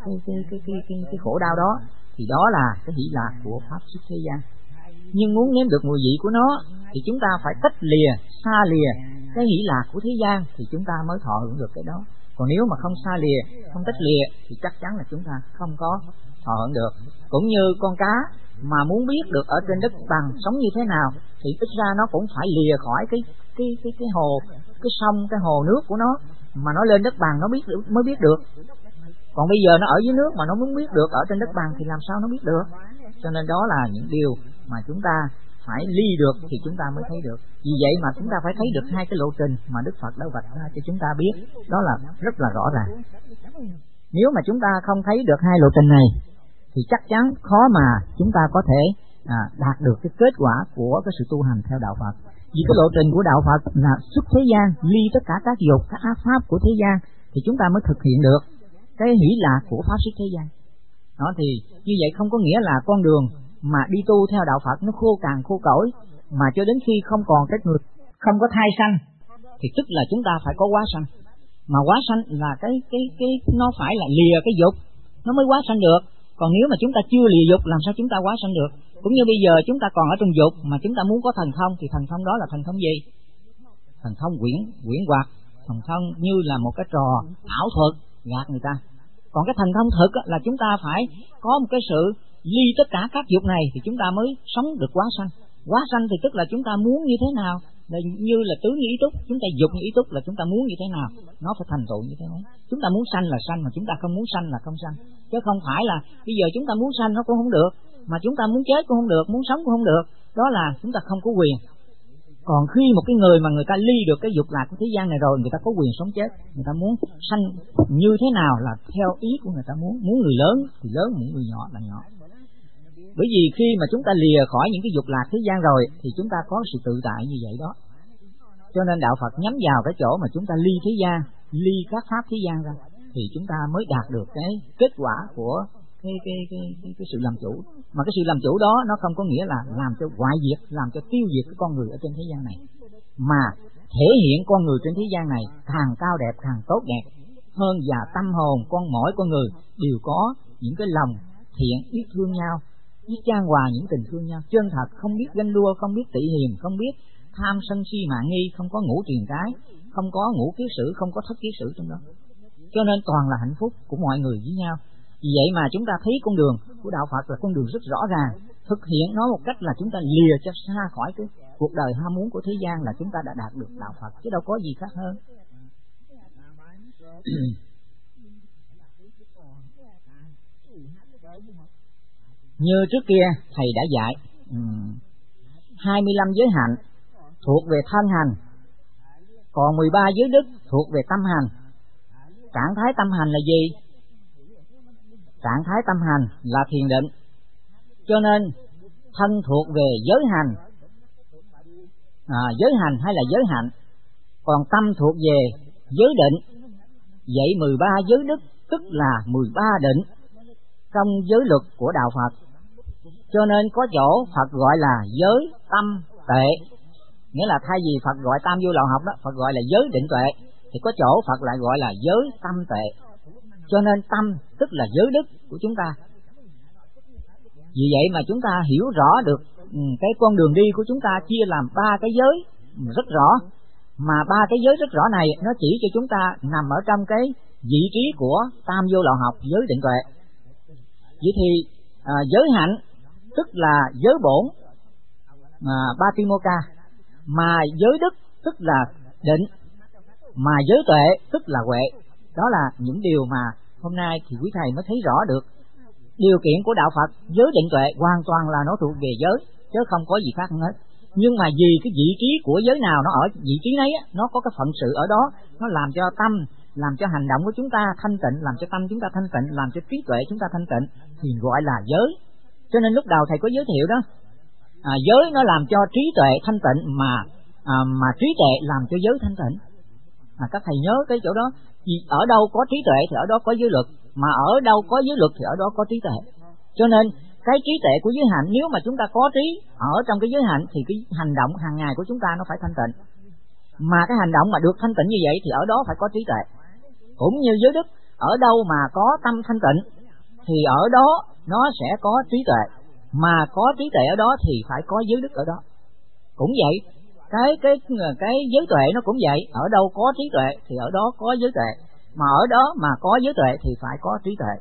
cái khổ đau đó, thì đó là cái hỷ lạc của pháp xuất thế gian. Nhưng muốn nếm được mùi vị của nó thì chúng ta phải tách lìa, xa lìa cái hỷ lạc của thế gian thì chúng ta mới thọ hưởng được cái đó. Còn nếu mà không xa lìa, không tách lìa thì chắc chắn là chúng ta không có thọ hưởng được. Cũng như con cá mà muốn biết được ở trên đất bằng sống như thế nào thì ít ra nó cũng phải lìa khỏi cái hồ, cái sông, cái hồ nước của nó, mà nó lên đất bằng nó biết mới biết được. Còn bây giờ nó ở dưới nước mà nó muốn biết được ở trên đất bằng thì làm sao nó biết được. Cho nên đó là những điều mà chúng ta phải ly được thì chúng ta mới thấy được. Vì vậy mà chúng ta phải thấy được hai cái lộ trình mà Đức Phật đã vạch ra cho chúng ta biết, đó là rất là rõ ràng. Nếu mà chúng ta không thấy được hai lộ trình này thì chắc chắn khó mà chúng ta có thể đạt được cái kết quả của cái sự tu hành theo đạo Phật. Vì cái lộ trình của đạo Phật là xuất thế gian, ly tất cả các dục, các ác pháp của thế gian thì chúng ta mới thực hiện được cái hỷ lạc của pháp xuất thế gian. Đó thì như vậy không có nghĩa là con đường mà đi tu theo đạo Phật nó khô cằn khô cỏi, mà cho đến khi không còn cái người không có thai sanh thì tức là chúng ta phải có hóa sanh. Mà hóa sanh là cái nó phải là lìa cái dục nó mới hóa sanh được. Còn nếu mà chúng ta chưa lìa dục làm sao chúng ta hóa sanh được? Cũng như bây giờ chúng ta còn ở trong dục mà chúng ta muốn có thần thông thì thần thông đó là thần thông gì? thần thông quyển hoặc, thần thông như là một cái trò ảo thuật gạt người ta. Còn cái thần thông thực là chúng ta phải có một cái sự ly tất cả các dục này thì chúng ta mới sống được quá sanh. Quá sanh thì tức là chúng ta muốn như thế nào, là như là tứ như ý túc, chúng ta dục như ý túc là chúng ta muốn như thế nào, nó phải thành tựu như thế đấy. Chúng ta muốn sanh là sanh, mà chúng ta không muốn sanh là không sanh. Chứ không phải là bây giờ chúng ta muốn sanh nó cũng không được, mà chúng ta muốn chết cũng không được, muốn sống cũng không được. Đó là chúng ta không có quyền. Còn khi một cái người mà người ta ly được cái dục lạc của thế gian này rồi, người ta có quyền sống chết. Người ta muốn sanh như thế nào là theo ý của người ta muốn. Muốn người lớn thì lớn, muốn người nhỏ là nhỏ. Bởi vì khi mà chúng ta lìa khỏi những cái dục lạc thế gian rồi thì chúng ta có sự tự tại như vậy đó. Cho nên đạo Phật nhắm vào cái chỗ mà chúng ta ly thế gian, ly các pháp thế gian ra thì chúng ta mới đạt được cái kết quả của cái sự làm chủ. Mà cái sự làm chủ đó nó không có nghĩa là làm cho hoại diệt, làm cho tiêu diệt cái con người ở trên thế gian này, mà thể hiện con người trên thế gian này càng cao đẹp, càng tốt đẹp hơn, và tâm hồn mỗi con người đều có những cái lòng thiện, biết thương nhau, biết chan hòa những tình thương nhau, chân thật, không biết ganh đua, không biết tị hiềm, không biết tham sân si mạng nghi, không có ngũ triền cái, không có ngũ kiết sử, không có thất kiết sử trong đó. Cho nên toàn là hạnh phúc của mọi người với nhau. Vì vậy mà chúng ta thấy con đường của đạo Phật là con đường rất rõ ràng, thực hiện nó một cách là chúng ta lìa cho xa khỏi cái cuộc đời ham muốn của thế gian là chúng ta đã đạt được đạo Phật, chứ đâu có gì khác hơn. Như trước kia thầy đã dạy 25 giới hạnh thuộc về thân hành, còn 13 giới đức thuộc về tâm hành. Trạng thái tâm hành là gì? Trạng thái tâm hành là thiền định. Cho nên thân thuộc về giới hành, giới hành hay là giới hạnh, còn tâm thuộc về giới định. Vậy 13 giới đức tức là 13 định trong giới luật của đạo Phật. Cho nên có chỗ Phật gọi là giới tâm tuệ, nghĩa là thay vì Phật gọi tam vô lậu học đó, Phật gọi là giới định tuệ, thì có chỗ Phật lại gọi là giới tâm tuệ. Cho nên tâm tức là giới đức của chúng ta. Vì vậy mà chúng ta hiểu rõ được cái con đường đi của chúng ta chia làm 3 cái giới rất rõ. Mà 3 cái giới rất rõ này nó chỉ cho chúng ta nằm ở trong cái vị trí của tam vô lậu học, giới định tuệ. Vậy thì giới hạnh tức là giới bổn, Patimokkha, mà giới đức tức là định, mà giới tuệ tức là huệ. Đó là những điều mà hôm nay thì quý thầy mới thấy rõ được. Điều kiện của đạo Phật, giới định tuệ hoàn toàn là nó thuộc về giới, chứ không có gì khác hết. Nhưng mà vì cái vị trí của giới nào nó ở vị trí nấy, nó có cái phận sự ở đó, nó làm cho tâm, làm cho hành động của chúng ta thanh tịnh, làm cho tâm chúng ta thanh tịnh, làm cho trí tuệ chúng ta thanh tịnh, thì gọi là giới. Cho nên lúc đầu thầy có giới thiệu đó, giới nó làm cho trí tuệ thanh tịnh, mà trí tuệ làm cho giới thanh tịnh. Các thầy nhớ cái chỗ đó, vì ở đâu có trí tuệ thì ở đó có giới luật, mà ở đâu có giới luật thì ở đó có trí tuệ. Cho nên cái trí tuệ của giới hạnh, nếu mà chúng ta có trí ở trong cái giới hạnh thì cái hành động hàng ngày của chúng ta nó phải thanh tịnh. Mà cái hành động mà được thanh tịnh như vậy thì ở đó phải có trí tuệ. Cũng như giới đức, ở đâu mà có tâm thanh tịnh thì ở đó nó sẽ có trí tuệ, mà có trí tuệ ở đó thì phải có giới đức ở đó. Cũng vậy, cái giới tuệ nó cũng vậy, ở đâu có trí tuệ thì ở đó có giới tuệ, mà ở đó mà có giới tuệ thì phải có trí tuệ.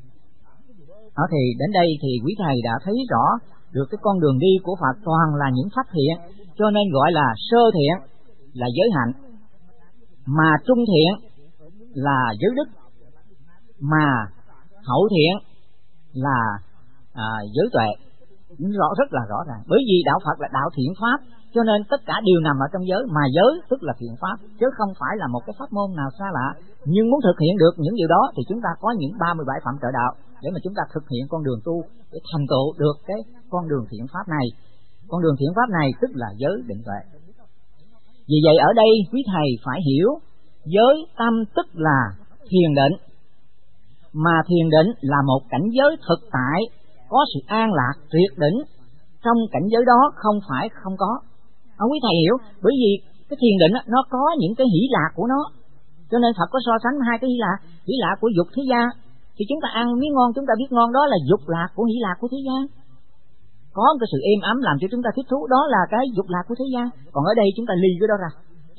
Đó, thì đến đây thì quý thầy đã thấy rõ được cái con đường đi của Phật toàn là những pháp thiện, cho nên gọi là sơ thiện là giới hạnh, mà trung thiện là giới đức, mà hậu thiện là giới tuệ. Rất là rõ ràng. Bởi vì đạo Phật là đạo thiện pháp, cho nên tất cả đều nằm ở trong giới, mà giới tức là thiện pháp, chứ không phải là một cái pháp môn nào xa lạ. Nhưng muốn thực hiện được những điều đó thì chúng ta có những 37 phẩm trợ đạo để mà chúng ta thực hiện con đường tu, để thành tựu được cái con đường thiện pháp này. Con đường thiện pháp này tức là giới định tuệ. Vì vậy ở đây quý thầy phải hiểu giới tâm tức là thiền định, mà thiền định là một cảnh giới thực tại, có sự an lạc tuyệt đỉnh. Trong cảnh giới đó không phải không có. Quý thầy hiểu, bởi vì cái thiền định nó có những cái hỷ lạc của nó, cho nên Phật có so sánh hai cái hỷ lạc của dục thế gian. Thì chúng ta ăn miếng ngon chúng ta biết ngon, đó là dục lạc của hỷ lạc của thế gian. Có một cái sự êm ấm làm cho chúng ta thích thú, đó là cái dục lạc của thế gian. Còn ở đây chúng ta ly cái đó ra,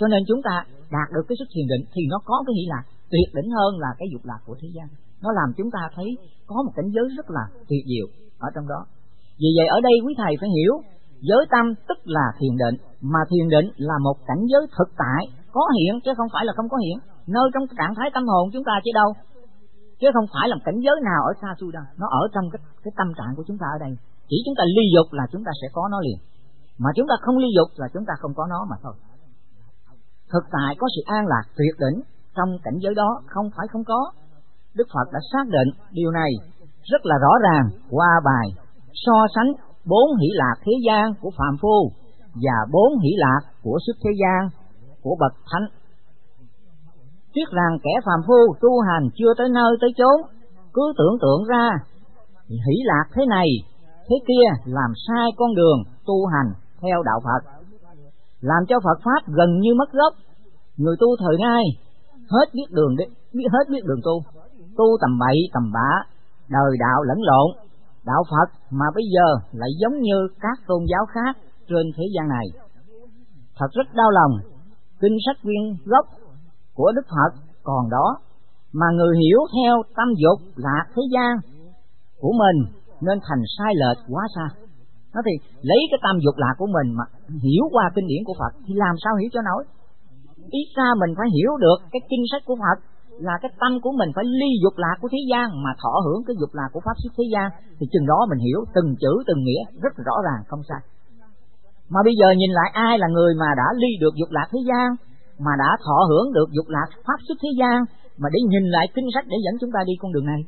Cho nên chúng ta đạt được cái sức thiền định thì nó có cái hỷ lạc tuyệt đỉnh hơn là cái dục lạc của thế gian. Nó làm chúng ta thấy có một cảnh giới rất là tuyệt diệu ở trong đó. Vì vậy ở đây quý thầy phải hiểu giới tâm tức là thiền định, mà thiền định là một cảnh giới thực tại có hiện chứ không phải là không có hiện, nơi trong trạng thái tâm hồn chúng ta chứ đâu, chứ không phải là cảnh giới nào ở xa xôi đâu. Nó ở trong cái tâm trạng của chúng ta ở đây. Chỉ chúng ta ly dục là chúng ta sẽ có nó liền, mà chúng ta không ly dục là chúng ta không có nó mà thôi. Thực tại có sự an lạc tuyệt đỉnh trong cảnh giới đó, không phải không có. Đức Phật đã xác định điều này rất là rõ ràng qua bài so sánh 4 hỷ lạc thế gian của phàm phu và 4 hỷ lạc của xuất thế gian của bậc thánh. Tiếc rằng kẻ phàm phu tu hành chưa tới nơi tới chốn, cứ tưởng tượng ra hỷ lạc thế này thế kia, làm sai con đường tu hành theo đạo Phật, làm cho Phật pháp gần như mất gốc. Người tu thời nay hết biết đường tu tầm bậy tầm bạ, đời đạo lẫn lộn. Đạo Phật mà bây giờ lại giống như các tôn giáo khác trên thế gian này. Thật rất đau lòng, kinh sách nguyên gốc của Đức Phật còn đó, mà người hiểu theo tâm dục lạc thế gian của mình nên thành sai lệch quá xa. Nó thì lấy cái tâm dục lạc của mình mà hiểu qua kinh điển của Phật thì làm sao hiểu cho nổi. Ít ra mình phải hiểu được cái kinh sách của Phật là cái tâm của mình phải ly dục lạc của thế gian mà thọ hưởng cái dục lạc của pháp xuất thế gian, thì chừng đó mình hiểu từng chữ từng nghĩa rất rõ ràng không sai. Mà bây giờ nhìn lại ai là người mà đã ly được dục lạc thế gian, mà đã thọ hưởng được dục lạc pháp xuất thế gian, mà để nhìn lại kinh sách để dẫn chúng ta đi con đường này?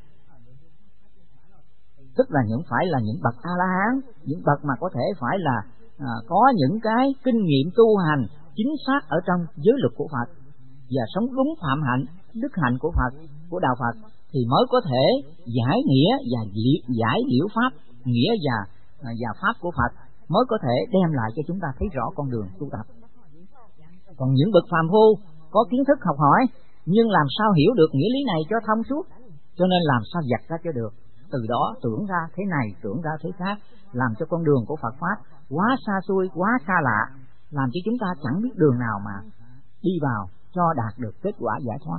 Tức là phải là những bậc A-la-hán, những bậc mà có thể phải là có những cái kinh nghiệm tu hành chính xác ở trong giới luật của Phật và sống đúng phạm hạnh, đức hạnh của Phật, của đạo Phật, thì mới có thể giải nghĩa và giải liễu pháp nghĩa và pháp của Phật, mới có thể đem lại cho chúng ta thấy rõ con đường tu tập. Còn những bậc phàm phu có kiến thức học hỏi nhưng làm sao hiểu được nghĩa lý này cho thông suốt, cho nên làm sao dạch ra cho được. Từ đó tưởng ra thế này, tưởng ra thế khác, làm cho con đường của Phật pháp quá xa xôi, quá xa lạ, làm cho chúng ta chẳng biết đường nào mà đi vào cho đạt được kết quả giải thoát.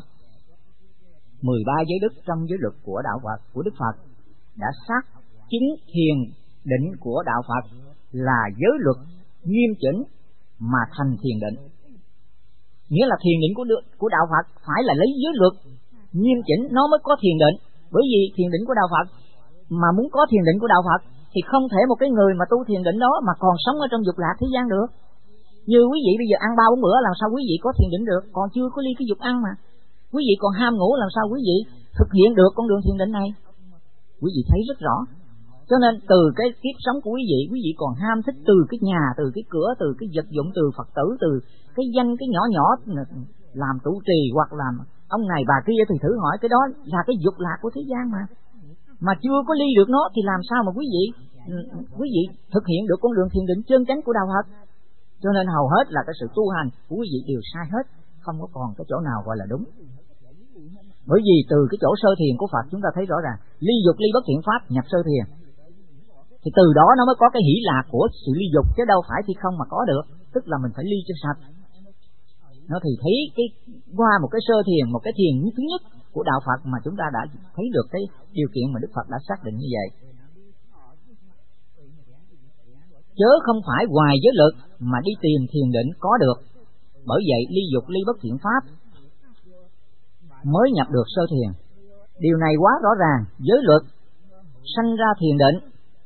13 giới đức trong giới luật của đạo Phật, của Đức Phật đã xác chứng thiền định của đạo Phật là giới luật nghiêm chỉnh mà thành thiền định. Nghĩa là thiền định của đạo Phật phải là lấy giới luật nghiêm chỉnh nó mới có thiền định. Bởi vì thiền định của đạo Phật mà muốn có thiền định của đạo Phật thì không thể một cái người mà tu thiền định đó mà còn sống ở trong dục lạc thế gian được. Như quý vị bây giờ ăn 3-4 bữa làm sao quý vị có thiền định được, còn chưa có ly cái dục ăn mà. Quý vị còn ham ngủ làm sao quý vị thực hiện được con đường thiền định này. Quý vị thấy rất rõ. Cho nên từ cái kiếp sống của quý vị còn ham thích từ cái nhà, từ cái cửa, từ cái vật dụng, từ Phật tử, từ cái danh cái nhỏ nhỏ làm trụ trì hoặc làm ông này bà kia, thì thử hỏi cái đó là cái dục lạc của thế gian mà chưa có ly được nó thì làm sao mà quý vị thực hiện được con đường thiền định chân chánh của đạo Phật. Cho nên hầu hết là cái sự tu hành của quý vị đều sai hết, không có còn cái chỗ nào gọi là đúng. Bởi vì từ cái chỗ sơ thiền của Phật chúng ta thấy rõ ràng ly dục ly bất thiện pháp nhập sơ thiền, thì từ đó nó mới có cái hỷ lạc của sự ly dục, chứ đâu phải thì không mà có được. Tức là mình phải ly cho sạch. Nó thì thấy cái qua một cái sơ thiền, một cái thiền thứ nhất của đạo Phật mà chúng ta đã thấy được cái điều kiện mà Đức Phật đã xác định như vậy. Chớ không phải ngoài giới luật mà đi tìm thiền định có được. Bởi vậy ly dục ly bất thiện pháp mới nhập được sơ thiền. Điều này quá rõ ràng, giới luật sanh ra thiền định.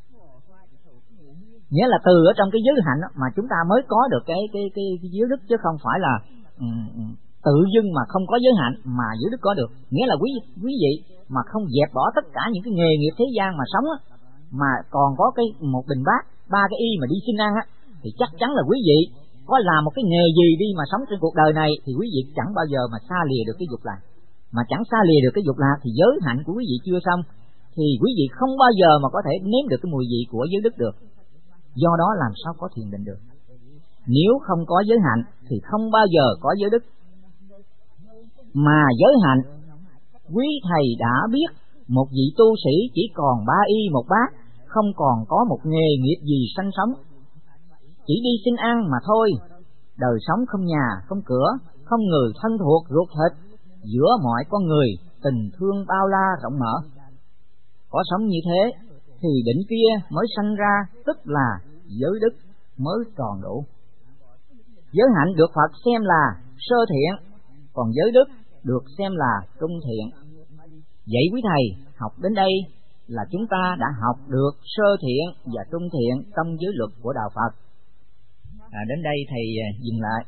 Nghĩa là từ ở trong cái giới hạnh mà chúng ta mới có được cái giới đức, chứ không phải là tự dưng mà không có giới hạnh mà giới đức có được. Nghĩa là quý vị mà không dẹp bỏ tất cả những cái nghề nghiệp thế gian mà sống á, mà còn có cái một bình bát, 3 cái y mà đi xin ăn á, thì chắc chắn là quý vị có làm một cái nghề gì đi mà sống trên cuộc đời này thì quý vị chẳng bao giờ mà xa lìa được cái dục lạc. Mà chẳng xa lìa được cái dục lạc thì giới hạnh của quý vị chưa xong, thì quý vị không bao giờ mà có thể nếm được cái mùi vị của giới đức được. Do đó làm sao có thiền định được. Nếu không có giới hạnh thì không bao giờ có giới đức. Mà giới hạnh, quý thầy đã biết một vị tu sĩ chỉ còn 3 y một bát, không còn có một nghề nghiệp gì sanh sống, chỉ đi xin ăn mà thôi, đời sống không nhà, không cửa, không người thân thuộc ruột thịt, giữa mọi con người tình thương bao la rộng mở. Có sống như thế thì đỉnh kia mới sanh ra, tức là giới đức mới tròn đủ. Giới hạnh được Phật xem là sơ thiện, còn giới đức được xem là trung thiện. Vậy quý thầy, học đến đây là chúng ta đã học được sơ thiện và trung thiện trong giới luật của đạo Phật. Đến đây thầy dừng lại.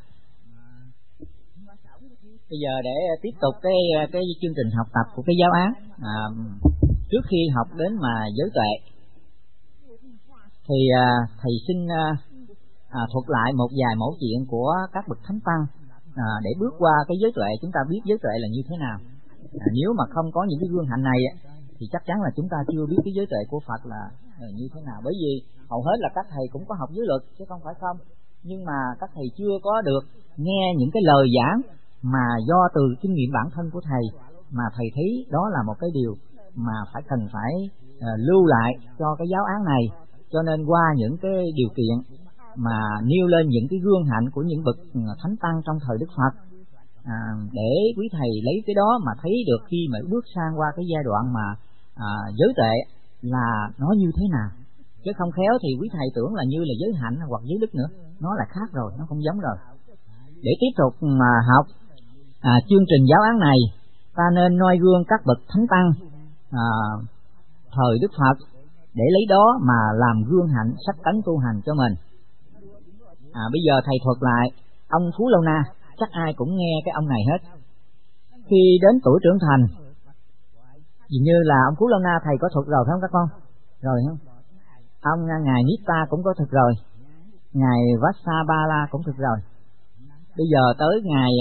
Bây giờ để tiếp tục cái chương trình học tập của cái giáo án, trước khi học đến mà giới tuệ thì thầy xin thuật lại một vài mẫu chuyện của các bậc thánh tăng để bước qua cái giới tuệ. Chúng ta biết giới tuệ là như thế nào. Nếu mà không có những cái gương hạnh này thì chắc chắn là chúng ta chưa biết cái giới tuệ của Phật là như thế nào. Bởi vì hầu hết là các thầy cũng có học giới luật chứ không phải không, nhưng mà các thầy chưa có được nghe những cái lời giảng mà do từ kinh nghiệm bản thân của thầy, mà thầy thấy đó là một cái điều mà cần phải lưu lại cho cái giáo án này. Cho nên qua những cái điều kiện mà nêu lên những cái gương hạnh của những bậc thánh tăng trong thời Đức Phật, để quý thầy lấy cái đó mà thấy được khi mà bước sang qua cái giai đoạn mà giới tuệ là nó như thế nào. Chứ không khéo thì quý thầy tưởng là như là giới hạnh hoặc giới đức nữa, nó là khác rồi, nó không giống rồi. Để tiếp tục mà học chương trình giáo án này, ta nên noi gương các bậc thánh tăng thời Đức Phật để lấy đó mà làm gương hạnh sách tánh tu hành cho mình. Bây giờ thầy thuật lại ông Phú Lâu Na, chắc ai cũng nghe cái ông này hết. Khi đến tuổi trưởng thành, dường như là ông Phú Lâu Na thầy có thuật rồi phải không các con? Rồi không? Ông ngài Nitta cũng có thuật rồi, ngài Vassabala cũng thuật rồi. Bây giờ tới ngài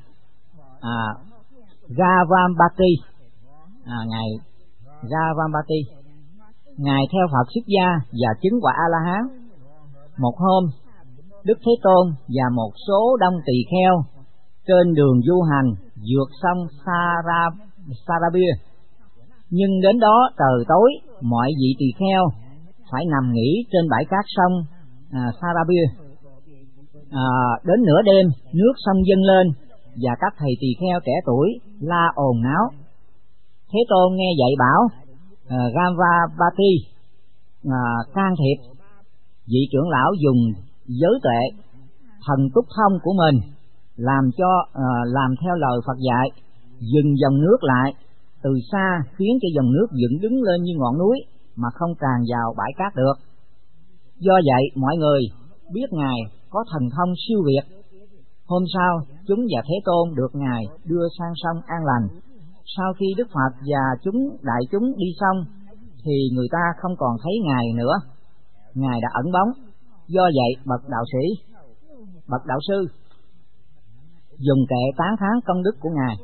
Gavampati, ngài Gavampati, ngài theo Phật xuất gia và chứng quả A La Hán. Một hôm, Đức Thế Tôn và một số đông tỳ kheo trên đường du hành vượt sông Sarabia, nhưng đến đó trời tối, mọi vị tỳ kheo phải nằm nghỉ trên bãi cát sông Sarabia. Đến nửa đêm, nước sông dâng lên và các thầy tỳ kheo trẻ tuổi la ồn náo. Thế Tôn nghe vậy bảo Gavampati can thiệp. Vị trưởng lão dùng giới tuệ thần túc thông của mình làm theo lời Phật dạy, dừng dòng nước lại từ xa, khiến cho dòng nước dựng đứng lên như ngọn núi mà không tràn vào bãi cát được. Do vậy mọi người biết ngài có thần thông siêu việt. Hôm sau, chúng và Thế Tôn được ngài đưa sang sông an lành. Sau khi Đức Phật và đại chúng đi xong thì người ta không còn thấy ngài nữa, ngài đã ẩn bóng. Do vậy bậc đạo sư dùng kệ tán thán công đức của ngài.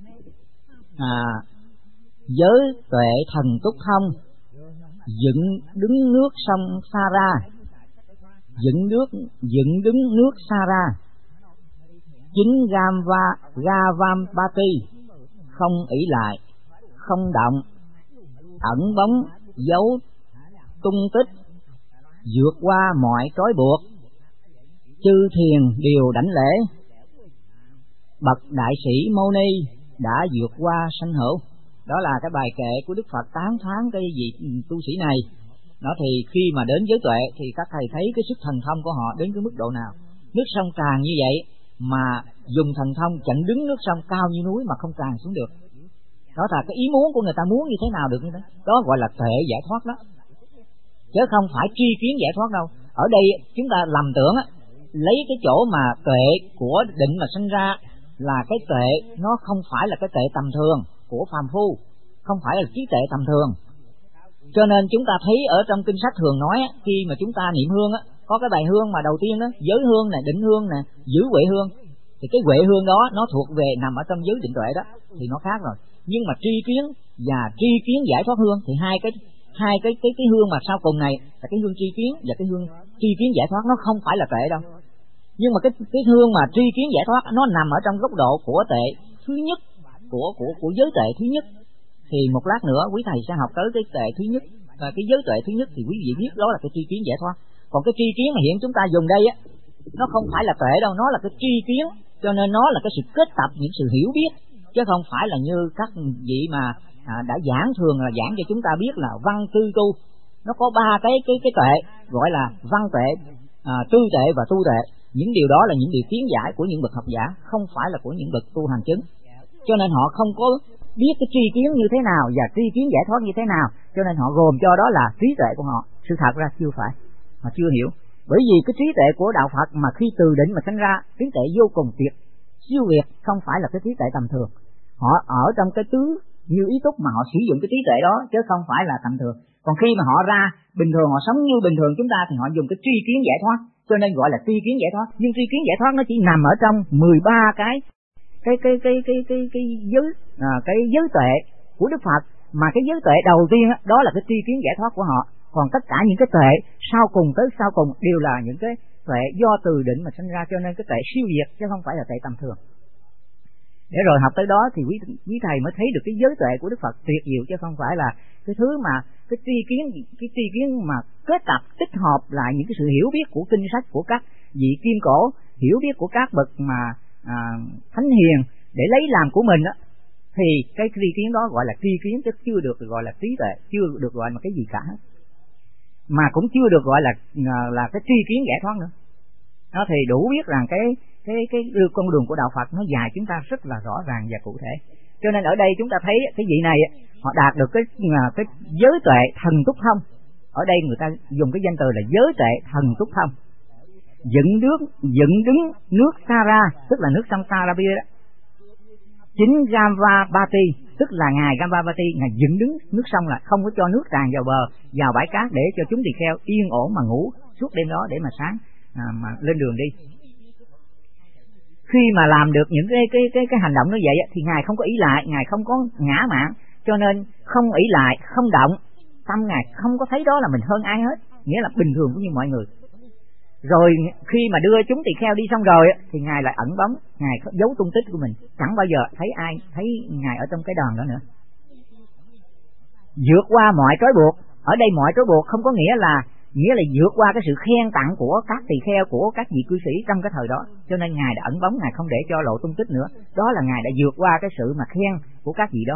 Giới tuệ thần túc thông dựng đứng nước sông Sara, dựng đứng nước Sara. Chính Gavampati không ỷ lại, không động, ẩn bóng giấu tung tích, vượt qua mọi trói buộc, chư thiền đều đảnh lễ. Bậc đại sĩ Mâu Ni đã vượt qua sanh hữu. Đó là cái bài kệ của Đức Phật tán thán cái vị tu sĩ này. Đó thì khi mà đến giới tuệ thì các thầy thấy cái sức thần thông của họ đến cái mức độ nào. Nước sông tràn như vậy mà dùng thần thông chặn đứng nước sông cao như núi mà không tràn xuống được. Đó là cái ý muốn của người ta muốn như thế nào được như thế. Đó gọi là tuệ giải thoát đó, chứ không phải tri kiến giải thoát đâu. Ở đây chúng ta lầm tưởng lấy cái chỗ mà tuệ của định mà sinh ra là cái tuệ, nó không phải là cái tuệ tầm thường của phàm phu, không phải là trí tuệ tầm thường. Cho nên chúng ta thấy ở trong kinh sách thường nói khi mà chúng ta niệm hương có cái bài hương mà đầu tiên đó, giới hương nè, định hương nè, giữ huệ hương. Thì cái huệ hương đó nó thuộc về nằm ở trong giới định tuệ đó thì nó khác rồi. Nhưng mà tri kiến và tri kiến giải thoát hương thì hai cái hương mà sau cùng này là cái hương tri kiến và cái hương tri kiến giải thoát, nó không phải là tuệ đâu. Nhưng mà cái hương mà tri kiến giải thoát nó nằm ở trong góc độ của tuệ thứ nhất, của giới tuệ thứ nhất. Thì một lát nữa quý thầy sẽ học tới cái tuệ thứ nhất, và cái giới tuệ thứ nhất thì quý vị biết đó là cái tri kiến giải thoát. Còn cái tri kiến mà hiện chúng ta dùng đây Nó không phải là tuệ đâu, nó là cái tri kiến, cho nên nó là cái sự kết tập những sự hiểu biết, chứ không phải là như các vị mà đã giảng, thường là giảng cho chúng ta biết là văn tư tu. Nó có ba cái tuệ, gọi là văn tuệ, tư tuệ và tu tuệ. Những điều đó là những điều tiến giải của những bậc học giả, không phải là của những bậc tu hành chứng. Cho nên họ không có biết cái tri kiến như thế nào và tri kiến giải thoát như thế nào, cho nên họ gồm cho đó là trí tuệ của họ. Sự thật ra chưa phải, họ chưa hiểu. Bởi vì cái trí tuệ của đạo Phật mà khi từ định mà sinh ra, trí tuệ vô cùng tuyệt, siêu việt, không phải là cái trí tuệ tầm thường. Họ ở trong cái tứ như ý túc mà họ sử dụng cái trí tuệ đó, chứ không phải là tầm thường. Còn khi mà họ ra bình thường, họ sống như bình thường chúng ta, thì họ dùng cái tri kiến giải thoát, cho nên gọi là tri kiến giải thoát. Nhưng tri kiến giải thoát nó chỉ nằm ở trong 13 cái giới tuệ của Đức Phật, mà cái giới tuệ đầu tiên đó là cái tri kiến giải thoát của họ. Còn tất cả những cái tuệ sau cùng tới sau cùng đều là những cái tuệ do từ định mà sinh ra, cho nên cái tuệ siêu việt chứ không phải là tuệ tầm thường. Để rồi học tới đó thì quý thầy mới thấy được cái giới tuệ của Đức Phật tuyệt diệu, chứ không phải là cái thứ mà cái tri kiến mà kết tập tích hợp lại những cái sự hiểu biết của kinh sách của các vị kim cổ, hiểu biết của các bậc mà thánh hiền để lấy làm của mình á, thì cái tri kiến đó gọi là tri kiến, chứ chưa được gọi là trí tuệ, chưa được gọi là cái gì cả hết, mà cũng chưa được gọi là cái tri kiến giải thoát nữa. Nó thì đủ biết rằng cái con đường của đạo Phật nó dài chúng ta rất là rõ ràng và cụ thể. Cho nên ở đây chúng ta thấy cái vị này họ đạt được cái giới tuệ thần túc thông. Ở đây người ta dùng cái danh từ là giới tuệ thần túc thông. Dựng đứng nước Sara, tức là nước sông Sarabia đó. Chính Gambavati, tức là ngài Gambavati, ngài dựng đứng nước sông, là không có cho nước tràn vào bờ, vào bãi cát, để cho chúng tỳ kheo yên ổn mà ngủ suốt đêm đó, để mà sáng mà lên đường đi. Khi mà làm được những cái hành động như vậy thì ngài không có ý lại, ngài không có ngã mạn, cho nên không ý lại, không động, tâm ngài không có thấy đó là mình hơn ai hết, nghĩa là bình thường cũng như mọi người. Rồi khi mà đưa chúng tỳ kheo đi xong rồi thì ngài lại ẩn bóng, ngài giấu tung tích của mình, chẳng bao giờ thấy ai thấy ngài ở trong cái đoàn đó nữa. Vượt qua mọi trói buộc. Ở đây mọi trói buộc không có nghĩa là vượt qua cái sự khen tặng của các tỳ kheo, của các vị cư sĩ trong cái thời đó, cho nên ngài đã ẩn bóng, ngài không để cho lộ tung tích nữa. Đó là ngài đã vượt qua cái sự mà khen của các vị đó.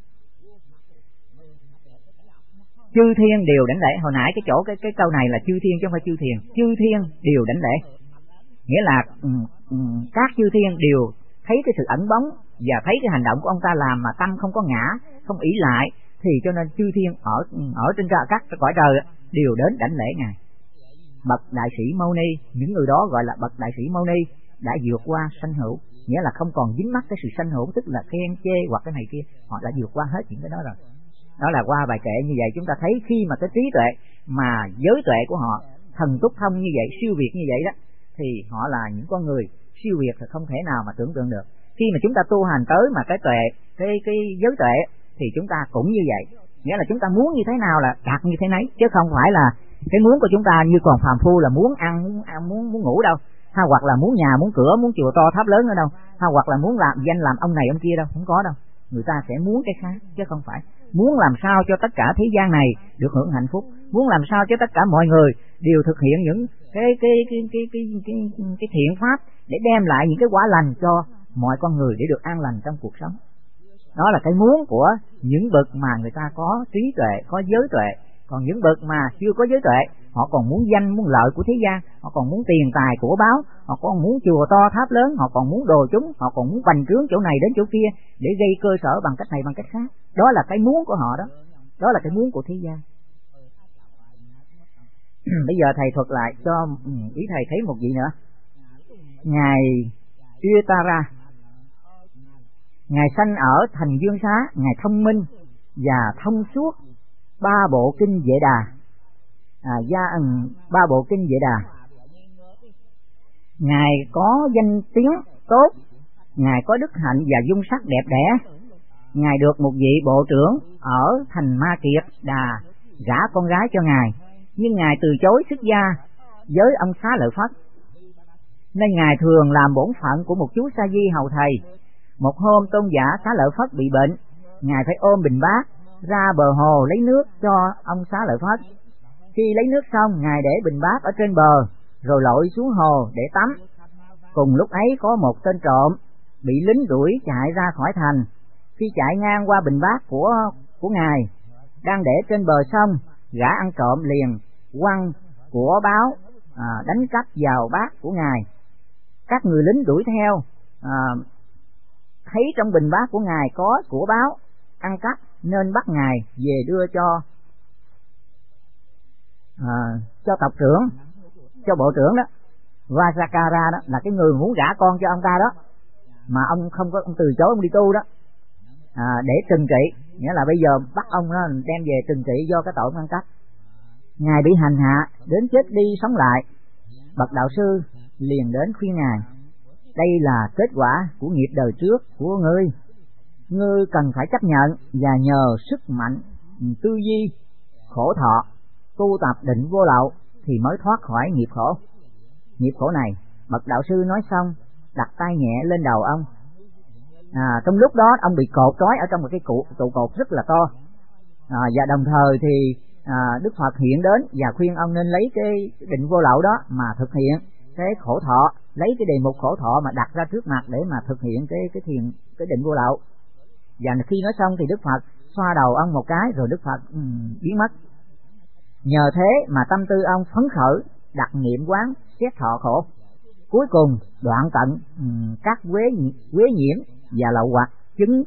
Chư thiên đều đảnh lễ. Hồi nãy cái câu này là chư thiên chứ không phải chư thiền. Chư thiên đều đảnh lễ, nghĩa là các chư thiên đều thấy cái sự ẩn bóng và thấy cái hành động của ông ta làm mà tâm không có ngã, không ỷ lại, thì cho nên chư thiên ở trên các cõi trời đều đến đảnh lễ ngài. Bậc đại sĩ Mâu Ni, những người đó gọi là bậc đại sĩ Mâu Ni đã vượt qua sanh hữu, nghĩa là không còn dính mắc cái sự sanh hữu, tức là khen chê hoặc cái này kia, họ đã vượt qua hết những cái đó rồi. Đó là qua bài kệ như vậy chúng ta thấy khi mà cái trí tuệ mà giới tuệ của họ thần túc thông như vậy, siêu việt như vậy đó, thì họ là những con người siêu việt thì không thể nào mà tưởng tượng được. Khi mà chúng ta tu hành tới mà cái tuệ, cái giới tuệ thì chúng ta cũng như vậy, nghĩa là chúng ta muốn như thế nào là đạt như thế nấy, chứ không phải là cái muốn của chúng ta như còn phàm phu là muốn ăn, muốn ngủ đâu, hay hoặc là muốn nhà, muốn cửa, muốn chùa to tháp lớn ở đâu, hay hoặc là muốn làm danh làm ông này ông kia đâu, không có đâu. Người ta sẽ muốn cái khác chứ không phải muốn làm sao cho tất cả thế gian này được hưởng hạnh phúc, muốn làm sao cho tất cả mọi người đều thực hiện những cái thiện pháp để đem lại những cái quả lành cho mọi con người để được an lành trong cuộc sống. Đó là cái muốn của những bậc mà người ta có trí tuệ, có giới tuệ. Còn những bậc mà chưa có giới tuệ, họ còn muốn danh, muốn lợi của thế gian, họ còn muốn tiền tài của báo, họ còn muốn chùa to tháp lớn, họ còn muốn đồ chúng, họ còn muốn bành trướng chỗ này đến chỗ kia để gây cơ sở bằng cách này bằng cách khác. Đó là cái muốn của họ đó. Đó là cái muốn của thế gian. Bây giờ thầy thuật lại cho ý thầy thấy một vị nữa. Ngài Uttara, ngài sanh ở thành Dương Xá, ngài thông minh và thông suốt ba bộ kinh Vệ Đà, ba bộ kinh Vệ Đà. Ngài có danh tiếng tốt, ngài có đức hạnh và dung sắc đẹp đẽ. Ngài được một vị bộ trưởng ở thành Ma Kiệt Đà gả con gái cho ngài, nhưng ngài từ chối xuất gia với ông Xá Lợi Phất, nên ngài thường làm bổn phận của một chú sa di hầu thầy. Một hôm tôn giả Xá Lợi Phất bị bệnh, ngài phải ôm bình bát ra bờ hồ lấy nước cho ông Xá Lợi Phất. Khi lấy nước xong, ngài để bình bát ở trên bờ, rồi lội xuống hồ để tắm. Cùng lúc ấy có một tên trộm bị lính đuổi chạy ra khỏi thành. Khi chạy ngang qua bình bát của ngài đang để trên bờ sông, gã ăn trộm liền quăng của báo đánh cắp vào bát của ngài. Các người lính đuổi theo, thấy trong bình bát của ngài có của báo ăn cắp nên bắt ngài về đưa cho tộc trưởng, cho bộ trưởng đó, Vajrakara đó, là cái người muốn gả con cho ông ta đó, mà ông không có, ông từ chối, ông đi tu đó, để trừng trị, nghĩa là bây giờ bắt ông đó, đem về trừng trị do cái tội ăn cắp. Ngài bị hành hạ đến chết đi sống lại. Bậc đạo sư liền đến khuyên ngài: đây là kết quả của nghiệp đời trước của ngươi, ngươi cần phải chấp nhận và nhờ sức mạnh tư duy khổ thọ, tu tập định vô lậu thì mới thoát khỏi nghiệp khổ. Nghiệp khổ này, bậc đạo sư nói xong đặt tay nhẹ lên đầu ông. Trong lúc đó ông bị cột trói ở trong một cái trụ cột rất là to, và đồng thời thì Đức Phật hiện đến và khuyên ông nên lấy cái định vô lậu đó mà thực hiện cái khổ thọ, lấy cái đề mục khổ thọ mà đặt ra trước mặt để mà thực hiện cái định vô lậu. Và khi nói xong thì Đức Phật xoa đầu ông một cái rồi Đức Phật biến mất. Nhờ thế mà tâm tư ông phấn khởi, đặt niệm quán xét thọ khổ. Cuối cùng đoạn tận các quế nhiễm và lậu hoặc, chứng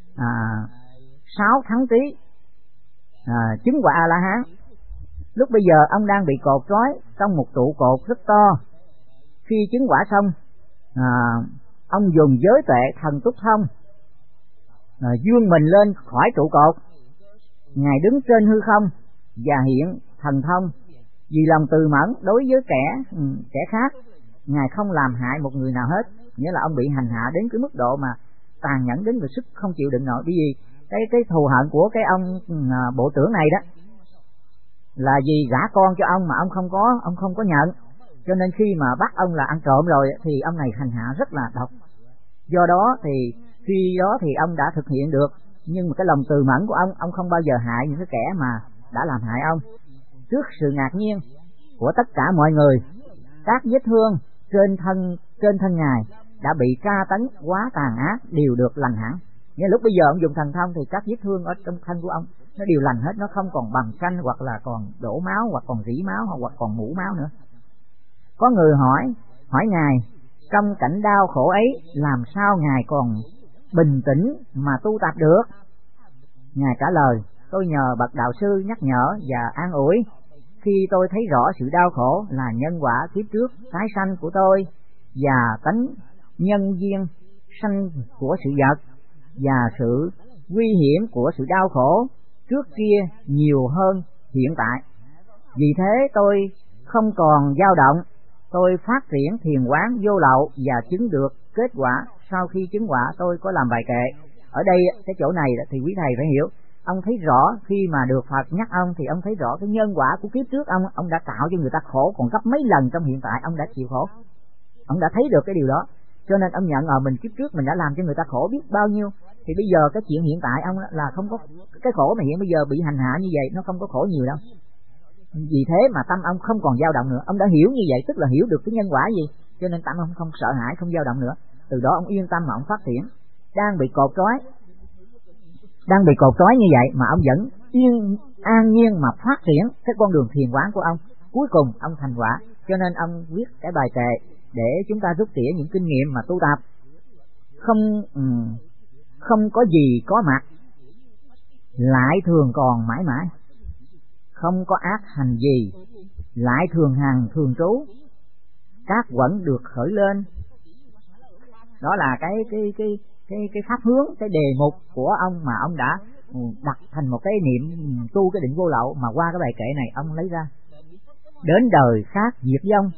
6 tháng trí, chứng quả A-la-hán. Lúc bây giờ ông đang bị cột trói trong một trụ cột rất to. Khi chứng quả xong, ông dùng giới tuệ thần túc thông, vươn mình lên khỏi trụ cột. Ngài đứng trên hư không và hiện thần thông. Vì lòng từ mẫn đối với kẻ khác, Ngài không làm hại một người nào hết. Nghĩa là ông bị hành hạ đến cái mức độ mà tàn nhẫn đến sức không chịu đựng nổi. Bởi vì cái thù hận của cái ông bộ trưởng này đó là vì gả con cho ông mà ông không có nhận, cho nên khi mà bắt ông là ăn trộm rồi thì ông này hành hạ rất là độc. Do đó thì khi đó thì ông đã thực hiện được, nhưng mà cái lòng từ mẫn của ông không bao giờ hại những cái kẻ mà đã làm hại ông. Trước sự ngạc nhiên của tất cả mọi người, các vết thương trên thân Ngài đã bị tra tấn quá tàn ác đều được lành hẳn. Nghĩa lúc bây giờ ông dùng thần thông thì các vết thương ở trong thân của ông nó đều lành hết, nó không còn bầm xanh hoặc là còn đổ máu hoặc còn rỉ máu hoặc còn mũ máu nữa. Có người hỏi Ngài, trong cảnh đau khổ ấy làm sao Ngài còn bình tĩnh mà tu tập được? Ngài trả lời: tôi nhờ bậc đạo sư nhắc nhở và an ủi. Khi tôi thấy rõ sự đau khổ là nhân quả kiếp trước tái sanh của tôi và tánh nhân duyên sanh của sự vật, và sự nguy hiểm của sự đau khổ trước kia nhiều hơn hiện tại. Vì thế tôi không còn dao động, tôi phát triển thiền quán vô lậu và chứng được kết quả. Sau khi chứng quả tôi có làm bài kệ. Ở đây cái chỗ này thì quý thầy phải hiểu, ông thấy rõ khi mà được Phật nhắc ông thì ông thấy rõ cái nhân quả của kiếp trước ông đã tạo cho người ta khổ còn gấp mấy lần trong hiện tại ông đã chịu khổ. Ông đã thấy được cái điều đó, cho nên ông nhận mình kiếp trước mình đã làm cho người ta khổ biết bao nhiêu. Thì bây giờ cái chuyện hiện tại ông là không có cái khổ mà hiện bây giờ bị hành hạ như vậy, nó không có khổ nhiều đâu. Vì thế mà tâm ông không còn dao động nữa. Ông đã hiểu như vậy tức là hiểu được cái nhân quả gì, cho nên tâm ông không sợ hãi, không dao động nữa. Từ đó ông yên tâm mà ông phát triển. Đang bị cột trói như vậy mà ông vẫn an nhiên mà phát triển cái con đường thiền quán của ông. Cuối cùng ông thành quả. Cho nên ông viết cái bài kệ để chúng ta rút tỉa những kinh nghiệm mà tu tập. Không có gì có mặt lại thường còn mãi mãi, không có ác hành gì lại thường hằng thường trú, các quẩn được khởi lên. Đó là cái pháp hướng, cái đề mục của ông mà ông đã đặt thành một cái niệm tu cái định vô lậu, mà qua cái bài kệ này ông lấy ra. Đến đời khác diệt vong,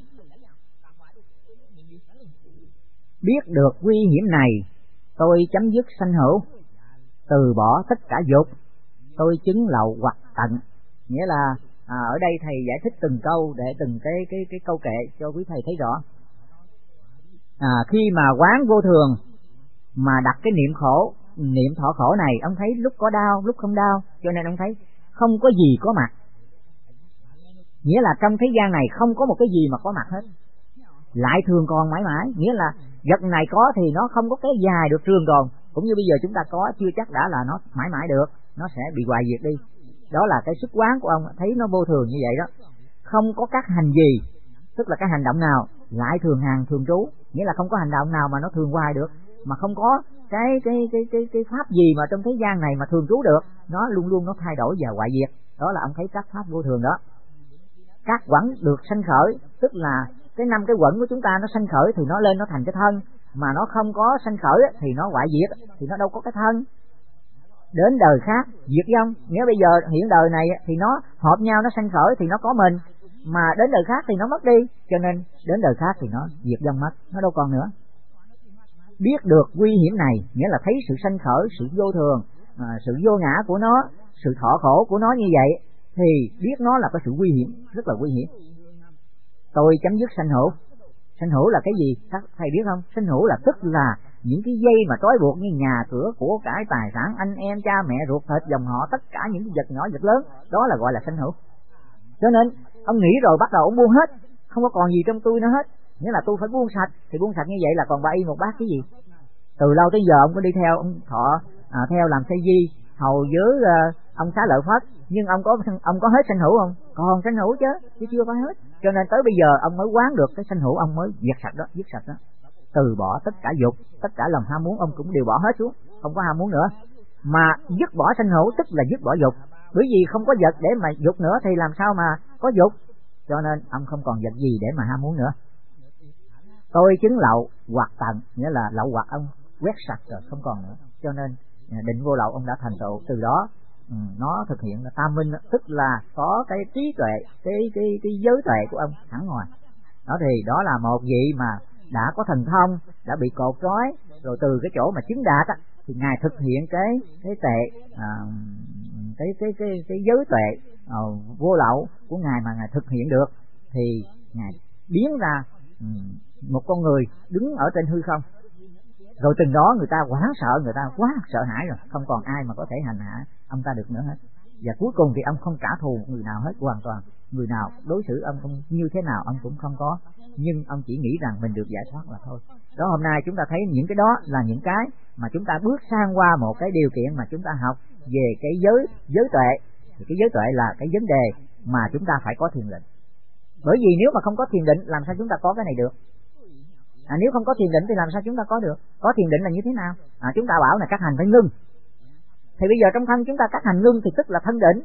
biết được nguy hiểm này, tôi chấm dứt sanh hữu, từ bỏ tất cả dục, tôi chứng lậu hoặc tận. Nghĩa là ở đây thầy giải thích từng câu để từng cái câu kệ cho quý thầy thấy rõ. Khi mà quán vô thường mà đặt cái niệm thọ khổ này, ông thấy lúc có đau lúc không đau, cho nên ông thấy không có gì có mặt nghĩa là trong thế gian này không có một cái gì mà có mặt hết, lại thường còn mãi mãi, nghĩa là vật này có thì nó không có cái dài được trường tồn, cũng như bây giờ chúng ta có chưa chắc đã là nó mãi mãi được, nó sẽ bị hoại diệt đi. Đó là cái sức quán của ông, thấy nó vô thường như vậy đó. Không có các hành gì, tức là cái hành động nào lại thường hàng thường trú, nghĩa là không có hành động nào mà nó thường hoài được, mà không có cái pháp gì mà trong thế gian này mà thường trú được, nó luôn luôn nó thay đổi và hoại diệt. Đó là ông thấy các pháp vô thường đó. Các quẩn được sanh khởi, tức là cái năm cái quẩn của chúng ta nó sanh khởi thì nó lên nó thành cái thân, mà nó không có sanh khởi thì nó hoại diệt, thì nó đâu có cái thân. Đến đời khác diệt vong, nghĩa bây giờ hiện đời này thì nó hợp nhau, nó sanh khởi thì nó có mình, mà đến đời khác thì nó mất đi, cho nên đến đời khác thì nó diệt vong mất, nó đâu còn nữa. Biết được nguy hiểm này, nghĩa là thấy sự sanh khởi, sự vô thường, sự vô ngã của nó, sự thọ khổ của nó như vậy, thì biết nó là có sự nguy hiểm, rất là nguy hiểm. Tôi chấm dứt sanh hữu. Sanh hữu là cái gì? Các thầy biết không? Sanh hữu là tức là những cái dây mà trói buộc như nhà cửa, của cải, tài sản, anh em, cha mẹ, ruột thịt, dòng họ, tất cả những cái vật nhỏ vật lớn, đó là gọi là sanh hữu. Cho nên ông nghĩ rồi bắt đầu ông buông hết, không có còn gì trong tôi nữa hết, nghĩa là tôi phải buông sạch. Thì buông sạch như vậy là còn ba y một bát cái gì? Từ lâu tới giờ ông có đi theo ông thọ theo làm xây di hầu dưới ông Xá Lợi Phất, nhưng ông có hết sanh hữu không? Còn sanh hữu chứ chưa có hết. Cho nên tới bây giờ ông mới quán được cái sanh hữu, ông mới diệt sạch đó, dứt sạch đó, từ bỏ tất cả dục, tất cả lòng ham muốn ông cũng đều bỏ hết xuống, không có ham muốn nữa. Mà dứt bỏ sanh hữu tức là dứt bỏ dục, bởi vì không có vật để mà dục nữa thì làm sao mà có dục, cho nên ông không còn vật gì để mà ham muốn nữa. Tôi chứng lậu hoặc tận, nghĩa là lậu hoặc ông quét sạch rồi, không còn nữa, cho nên định vô lậu ông đã thành tựu. Từ đó nó thực hiện là tam minh, tức là có cái trí tuệ, cái giới tuệ của ông hẳn ngoài. Đó thì đó là một vị mà đã có thần thông, đã bị cột trói, rồi từ cái chỗ mà chứng đạt á, thì ngài thực hiện cái tệ cái giới tuệ vô lậu của ngài mà ngài thực hiện được, thì ngài biến ra một con người đứng ở trên hư không. Rồi từng đó người ta hoảng sợ, người ta quá sợ hãi rồi, không còn ai mà có thể hành hạ ông ta được nữa hết. Và cuối cùng thì ông không trả thù người nào hết, hoàn toàn người nào đối xử ông không như thế nào ông cũng không có, nhưng ông chỉ nghĩ rằng mình được giải thoát là thôi. Đó, hôm nay chúng ta thấy những cái đó là những cái mà chúng ta bước sang qua một cái điều kiện mà chúng ta học về cái giới tuệ. Thì cái giới tuệ là cái vấn đề mà chúng ta phải có thiền định. Bởi vì nếu mà không có thiền định làm sao chúng ta có cái này được? Nếu không có thiền định thì làm sao chúng ta có được? Có thiền định là như thế nào? Chúng ta bảo là các hành phải ngưng. Thì bây giờ trong thân chúng ta các hành ngưng thì tức là thân định.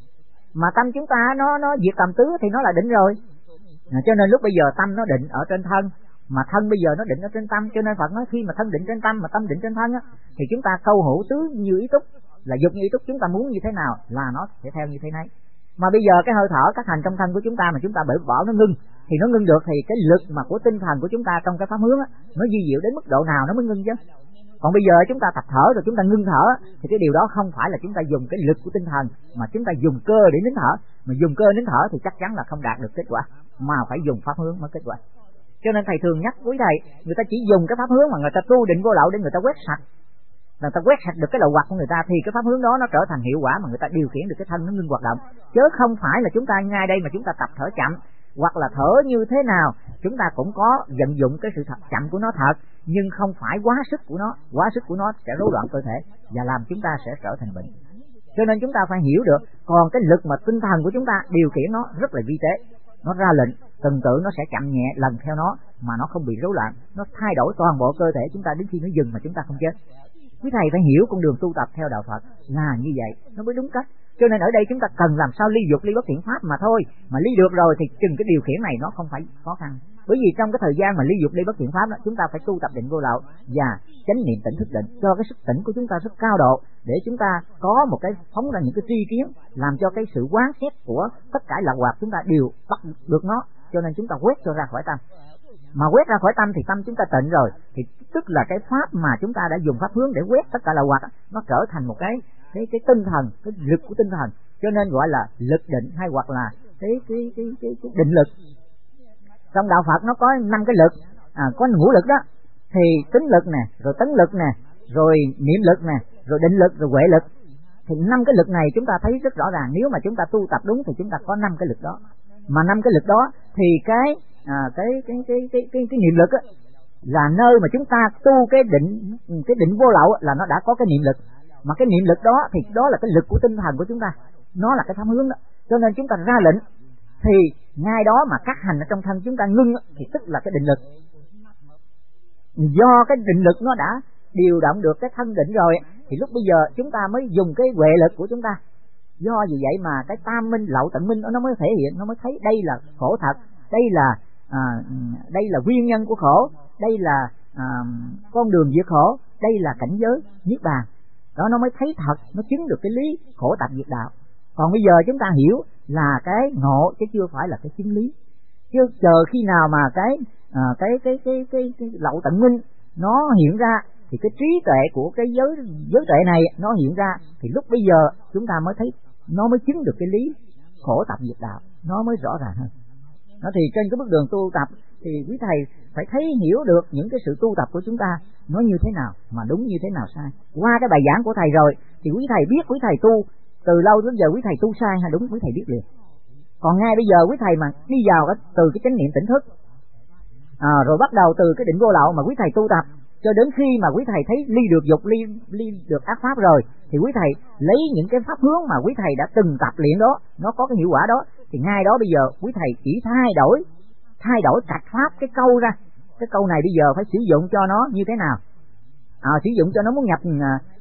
Mà tâm chúng ta nó diệt tầm tứ thì nó là định rồi. Cho nên lúc bây giờ tâm nó định ở trên thân, mà thân bây giờ nó định ở trên tâm. Cho nên Phật nói khi mà thân định trên tâm mà tâm định trên thân á, thì chúng ta câu hữu tứ như ý túc, là dục như ý túc, chúng ta muốn như thế nào là nó sẽ theo như thế này. Mà bây giờ cái hơi thở các hành trong thân của chúng ta mà chúng ta bởi bỏ nó ngưng, thì nó ngưng được thì cái lực mà của tinh thần của chúng ta trong cái pháp hướng á, nó di diệu đến mức độ nào nó mới ngưng chứ. Còn bây giờ chúng ta tập thở rồi chúng ta ngưng thở thì cái điều đó không phải là chúng ta dùng cái lực của tinh thần, mà chúng ta dùng cơ để nín thở. Mà dùng cơ nín thở thì chắc chắn là không đạt được kết quả, mà phải dùng pháp hướng mới kết quả. Cho nên thầy thường nhắc quý thầy, người ta chỉ dùng cái pháp hướng mà người ta tu định vô lậu để người ta quét sạch, người ta quét sạch được cái lậu hoặc của người ta, thì cái pháp hướng đó nó trở thành hiệu quả mà người ta điều khiển được cái thân nó ngưng hoạt động. Chứ không phải là chúng ta ngay đây mà chúng ta tập thở chậm, hoặc là thở như thế nào chúng ta cũng có vận dụng cái sự thật chậm của nó thật, nhưng không phải quá sức của nó. Quá sức của nó sẽ rối loạn cơ thể và làm chúng ta sẽ trở thành bệnh. Cho nên chúng ta phải hiểu được, còn cái lực mà tinh thần của chúng ta điều khiển nó rất là vi tế, nó ra lệnh từng tự nó sẽ chậm nhẹ lần theo nó mà nó không bị rối loạn, nó thay đổi toàn bộ cơ thể chúng ta đến khi nó dừng mà chúng ta không chết. Quý thầy phải hiểu con đường tu tập theo đạo Phật là như vậy nó mới đúng cách. Cho nên ở đây chúng ta cần làm sao ly dục ly bất thiện pháp mà thôi. Mà ly được rồi thì chừng cái điều khiển này nó không phải khó khăn. Bởi vì trong cái thời gian mà ly dục ly bất thiện pháp đó, chúng ta phải tu tập định vô lậu và chánh niệm tỉnh thức định, cho cái sức tỉnh của chúng ta rất cao độ, để chúng ta có một cái phóng ra những cái tri kiến, làm cho cái sự quán xét của tất cả lậu hoặc chúng ta đều bắt được nó. Cho nên chúng ta quét cho ra khỏi tâm. Mà quét ra khỏi tâm thì tâm chúng ta tịnh rồi, thì tức là cái pháp mà chúng ta đã dùng pháp hướng để quét tất cả lậu hoặc nó trở thành một cái tinh thần, cái lực của tinh thần, cho nên gọi là lực định, hay hoặc là cái định lực. Trong đạo Phật nó có 5 cái lực, có ngũ lực đó, thì tính lực nè, rồi tấn lực nè, rồi niệm lực nè, rồi định lực, rồi huệ lực. Thì 5 cái lực này chúng ta thấy rất rõ ràng, nếu mà chúng ta tu tập đúng thì chúng ta có 5 cái lực đó. Mà 5 cái lực đó thì cái niệm lực á, là nơi mà chúng ta tu cái định vô lậu là nó đã có cái niệm lực. Mà cái niệm lực đó thì đó là cái lực của tinh thần của chúng ta, nó là cái pháp hướng đó. Cho nên chúng ta ra lệnh thì ngay đó mà các hành ở trong thân chúng ta ngưng thì tức là cái định lực. Do cái định lực nó đã điều động được cái thân định rồi thì lúc bây giờ chúng ta mới dùng cái huệ lực của chúng ta. Do vì vậy mà cái tam minh lậu tận minh nó mới thể hiện, nó mới thấy đây là khổ thật, đây là nguyên nhân của khổ, đây là con đường diệt khổ, đây là cảnh giới niết bàn. Đó nó mới thấy thật, nó chứng được cái lý khổ tập diệt đạo. Còn bây giờ chúng ta hiểu là cái ngộ chứ chưa phải là cái chứng lý. Chứ chờ khi nào mà cái lậu tận minh nó hiện ra thì cái trí tuệ của cái giới tuệ này nó hiện ra thì lúc bây giờ chúng ta mới thấy, nó mới chứng được cái lý khổ tập diệt đạo, nó mới rõ ràng hơn. Nó thì trên cái bước đường tu tập thì quý thầy phải thấy hiểu được những cái sự tu tập của chúng ta nó như thế nào, mà đúng như thế nào sai. Qua cái bài giảng của thầy rồi thì quý thầy biết quý thầy tu từ lâu đến giờ quý thầy tu sai hay đúng quý thầy biết liền. Còn ngay bây giờ quý thầy mà đi vào từ cái chánh niệm tỉnh thức, rồi bắt đầu từ cái định vô lậu mà quý thầy tu tập cho đến khi mà quý thầy thấy ly được dục, ly được ác pháp rồi thì quý thầy lấy những cái pháp hướng mà quý thầy đã từng tập luyện đó, nó có cái hiệu quả đó, thì ngay đó bây giờ quý thầy chỉ thay đổi trạch pháp cái câu ra. Cái câu này bây giờ phải sử dụng cho nó như thế nào? Sử dụng cho nó muốn nhập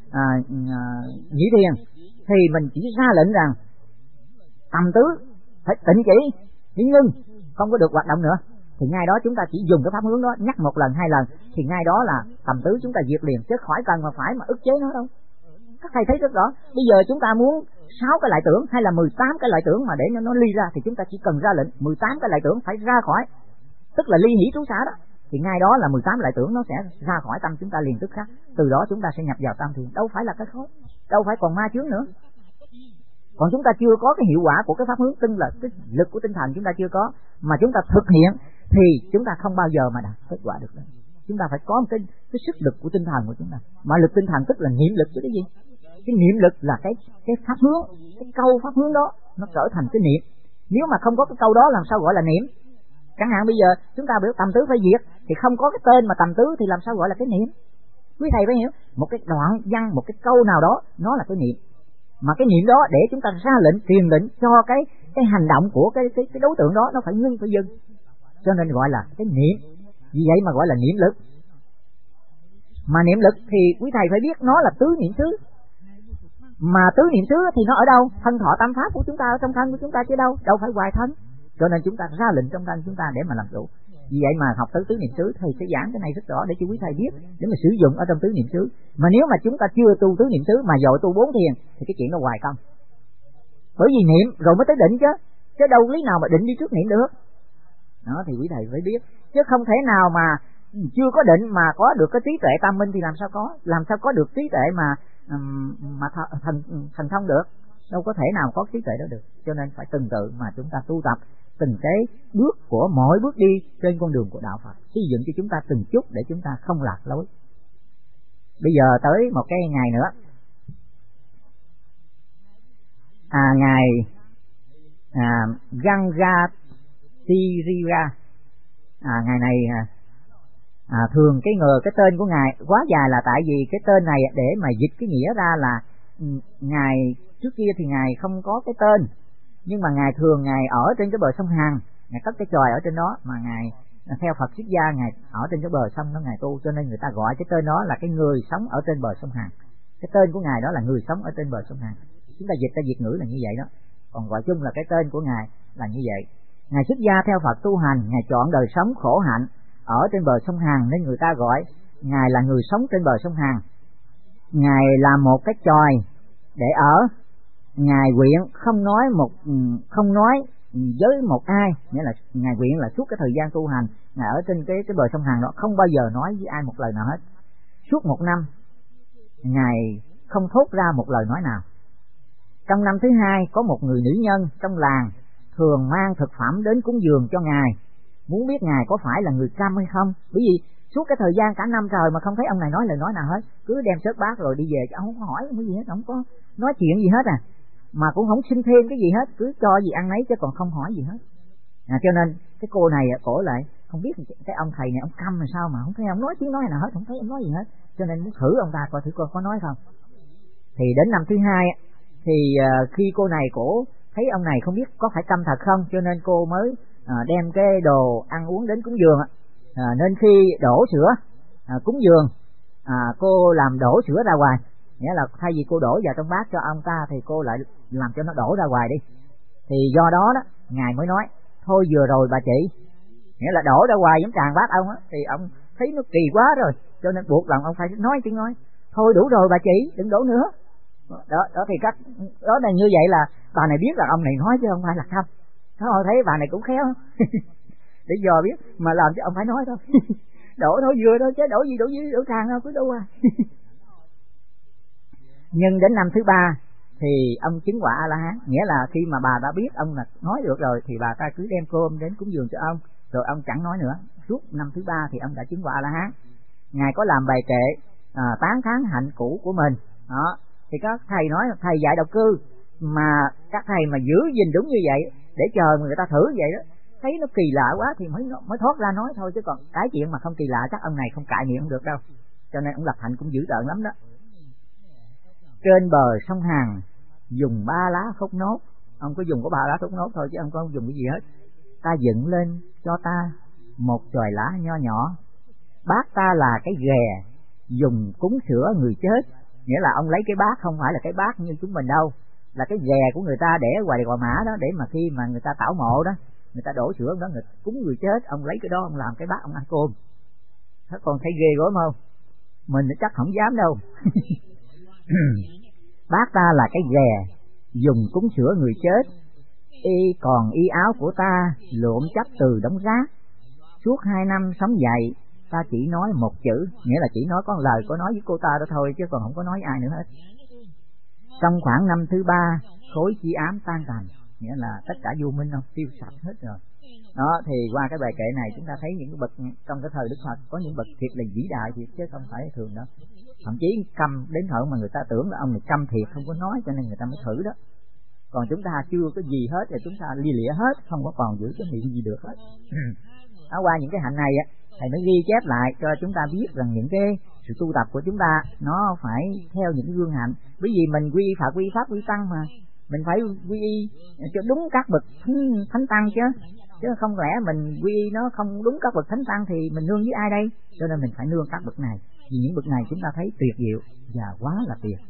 nhị thiền thì mình chỉ ra lệnh rằng tầm tứ phải tịnh chỉ, chỉ ngưng, không có được hoạt động nữa. Thì ngay đó chúng ta chỉ dùng cái pháp hướng đó nhắc 1 lần 2 lần thì ngay đó là tầm tứ chúng ta diệt liền, chứ khỏi cần mà phải mà ức chế nó đâu. Các thầy thấy rất rõ. Bây giờ chúng ta muốn 6 cái lại tưởng hay là 18 cái lại tưởng mà để nó ly ra thì chúng ta chỉ cần ra lệnh 18 cái lại tưởng phải ra khỏi, tức là ly hỷ trú xả đó. Thì ngay đó là 18 lại tưởng nó sẽ ra khỏi tâm chúng ta liền tức khắc. Từ đó chúng ta sẽ nhập vào tam thiền, đâu phải là cái khó, đâu phải còn ma chướng nữa. Còn chúng ta chưa có cái hiệu quả của cái pháp hướng, tức là cái lực của tinh thần chúng ta chưa có, mà chúng ta thực hiện thì chúng ta không bao giờ mà đạt kết quả được. Chúng ta phải có một cái sức lực của tinh thần của chúng ta. Mà lực tinh thần tức là niệm lực chứ cái gì? Cái niệm lực là cái pháp hướng, cái câu pháp hướng đó nó trở thành cái niệm. Nếu mà không có cái câu đó làm sao gọi là niệm? Chẳng hạn bây giờ chúng ta biểu tầm tứ phải diệt thì không có cái tên mà tầm tứ thì làm sao gọi là cái niệm? Quý thầy phải hiểu, một cái đoạn văn, một cái câu nào đó nó là cái niệm. Mà cái niệm đó để chúng ta ra lệnh, truyền lệnh cho cái hành động của cái đối tượng đó nó phải ngưng, phải dừng. Cho nên gọi là cái niệm. Vì vậy mà gọi là niệm lực. Mà niệm lực thì quý thầy phải biết nó là tứ niệm xứ. Mà tứ niệm xứ thì nó ở đâu? Thân thọ tam pháp của chúng ta ở trong thân của chúng ta chứ đâu phải ngoài thân. Cho nên chúng ta ra lệnh trong thân chúng ta để mà làm chủ. Vì vậy mà học tới tứ niệm xứ thầy sẽ giảng cái này rất rõ để cho quý thầy biết để mà sử dụng ở trong tứ niệm xứ. Mà nếu mà chúng ta chưa tu tứ niệm xứ mà dội tu 4 thiền thì cái chuyện nó hoài công. Bởi vì niệm rồi mới tới định chứ đâu lý nào mà định đi trước niệm được. Đó thì quý thầy phải biết, chứ không thể nào mà chưa có định mà có được cái trí tuệ tam minh thì làm sao có được trí tuệ mà thành thông được, đâu có thể nào có trí tuệ đó được. Cho nên phải từng tự mà chúng ta tu tập từng cái bước của mỗi bước đi trên con đường của đạo Phật, xây dựng cho chúng ta từng chút để chúng ta không lạc lối. Bây giờ tới một cái ngày nữa, ngày Gangatiriya. Ngày này thường cái tên của ngài quá dài là tại vì cái tên này để mà dịch cái nghĩa ra là ngài trước kia thì ngài không có cái tên, nhưng mà ngài thường ngài ở trên cái bờ sông Hằng, ngài cất cái chòi ở trên đó, mà ngài theo Phật xuất gia ngài ở trên cái bờ sông đó ngài tu, cho nên người ta gọi cái tên đó là cái người sống ở trên bờ sông Hằng. Cái tên của ngài đó là người sống ở trên bờ sông Hằng. Chúng ta dịch ra Việt ngữ là như vậy đó. Còn gọi chung là cái tên của ngài là như vậy. Ngài xuất gia theo Phật tu hành, ngài chọn đời sống khổ hạnh ở trên bờ sông Hằng nên người ta gọi ngài là người sống trên bờ sông Hằng. Ngài làm một cái chòi để ở. Ngài nguyện không nói với một ai, nghĩa là ngài nguyện là suốt cái thời gian tu hành ngài ở trên cái bờ sông Hằng đó không bao giờ nói với ai một lời nào hết. Suốt 1 năm ngài không thốt ra một lời nói nào. Trong năm thứ 2 có một người nữ nhân trong làng thường mang thực phẩm đến cúng dường cho ngài, muốn biết ngài có phải là người Cam hay không. Bởi vì suốt cái thời gian cả năm trời mà không thấy ông này nói lời nói nào hết, cứ đem sớt bát rồi đi về, ông không có hỏi cái gì hết, không có nói chuyện gì hết mà cũng không xin thêm cái gì hết, cứ cho gì ăn nấy chứ còn không hỏi gì hết. Cho nên cái cô này cổ lại không biết cái ông thầy này ông câm làm sao mà không thấy ông nói tiếng nói nào hết, không thấy ông nói gì hết, cho nên muốn thử ông ta coi thử cô có nói không. Thì đến năm thứ hai thì khi cô này cổ thấy ông này không biết có phải câm thật không, cho nên cô mới đem cái đồ ăn uống đến cúng dường. Nên khi đổ sữa cúng dường, cô làm đổ sữa ra ngoài, nghĩa là thay vì cô đổ vào trong bát cho ông ta thì cô lại làm cho nó đổ ra ngoài đi. Thì do đó đó ngài mới nói thôi vừa rồi bà chị, nghĩa là đổ ra ngoài giống tràn bát ông á, thì ông thấy nó kỳ quá rồi, cho nên buộc lòng ông phải nói tiếng nói thôi đủ rồi bà chị, đừng đổ nữa. Đó thì các đó là như vậy là bà này biết là ông này nói chứ không phải là không. Thôi thấy bà này cũng khéo để dò biết mà làm cho ông phải nói thôi. Đổ thôi vừa thôi chứ đổ gì đổ tràn đâu, cứ đổ qua. Nhưng đến năm thứ ba thì ông chứng quả A-la-hán, nghĩa là khi mà bà đã biết ông là nói được rồi thì bà ta cứ đem cơm đến cúng dường cho ông, rồi ông chẳng nói nữa. Suốt năm thứ ba thì ông đã chứng quả A-la-hán. Ngài có làm bài kệ tán thán hạnh cũ của mình. Đó thì các thầy nói thầy dạy đạo cư mà các thầy mà giữ gìn đúng như vậy để chờ người ta thử vậy đó, thấy nó kỳ lạ quá thì mới thoát ra nói thôi, chứ còn cái chuyện mà không kỳ lạ chắc ông này không cãi miệng không được đâu. Cho nên ông lập hạnh cũng dữ tợn lắm đó. Trên bờ sông Hàn dùng 3 lá thốt nốt, ông có dùng có 3 lá thốt nốt thôi chứ ông không dùng cái gì hết. Ta dựng lên cho ta một chòi lá nho nhỏ, bác ta là cái ghè dùng cúng sữa người chết, nghĩa là ông lấy cái bát không phải là cái bát như chúng mình đâu, là cái ghè của người ta để ngoài Gò Mã đó, để mà khi mà người ta tảo mộ đó, người ta đổ sữa đó, người cúng người chết, ông lấy cái đó ông làm cái bát ông ăn cơm. Thế còn thấy ghê gớm không? Mình chắc không dám đâu. Bác ta là cái ghè dùng cúng sữa người chết, còn y áo của ta lượm chấp từ đống rác. Suốt 2 năm sống dậy ta chỉ nói một chữ, nghĩa là chỉ nói có lời có nói với cô ta đó thôi, chứ còn không có nói ai nữa hết. Trong khoảng năm thứ 3 khối chi ám tan tành, nghĩa là tất cả vô minh không tiêu sạch hết rồi. Đó thì qua cái bài kệ này chúng ta thấy những cái bậc trong cái thời Đức Phật có những bậc thiệt là vĩ đại thiệt chứ không phải thường đâu. Thậm chí câm đến thở mà người ta tưởng là ông này câm thiệt không có nói, cho nên người ta mới thử đó. Còn chúng ta chưa có gì hết thì chúng ta lia lịa hết, không có còn giữ cái miệng gì được hết. Qua những cái hạnh này á, thầy mới ghi chép lại cho chúng ta biết rằng những cái sự tu tập của chúng ta nó phải theo những cái gương hạnh. Bởi vì mình quy y Phật, quy y Pháp, quy y Tăng mà, mình phải quy y cho đúng các bậc thánh tăng chứ không lẽ mình quy y nó không đúng các bậc thánh tăng thì mình nương với ai đây? Cho nên mình phải nương các bậc này, vì những bậc này chúng ta thấy tuyệt diệu và quá là tuyệt.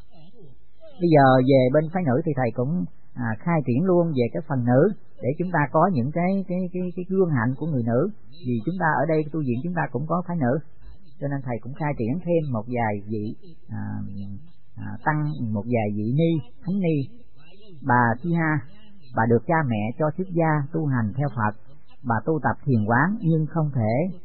Bây giờ về bên phái nữ thì thầy cũng khai triển luôn về cái phần nữ để chúng ta có những cái gương hạnh của người nữ, vì chúng ta ở đây tu viện chúng ta cũng có phái nữ, cho nên thầy cũng khai triển thêm một vài vị tăng, một vài vị ni, thánh ni. Bà Thi Ha, bà được cha mẹ cho xuất gia tu hành theo Phật, bà tu tập thiền quán nhưng không thể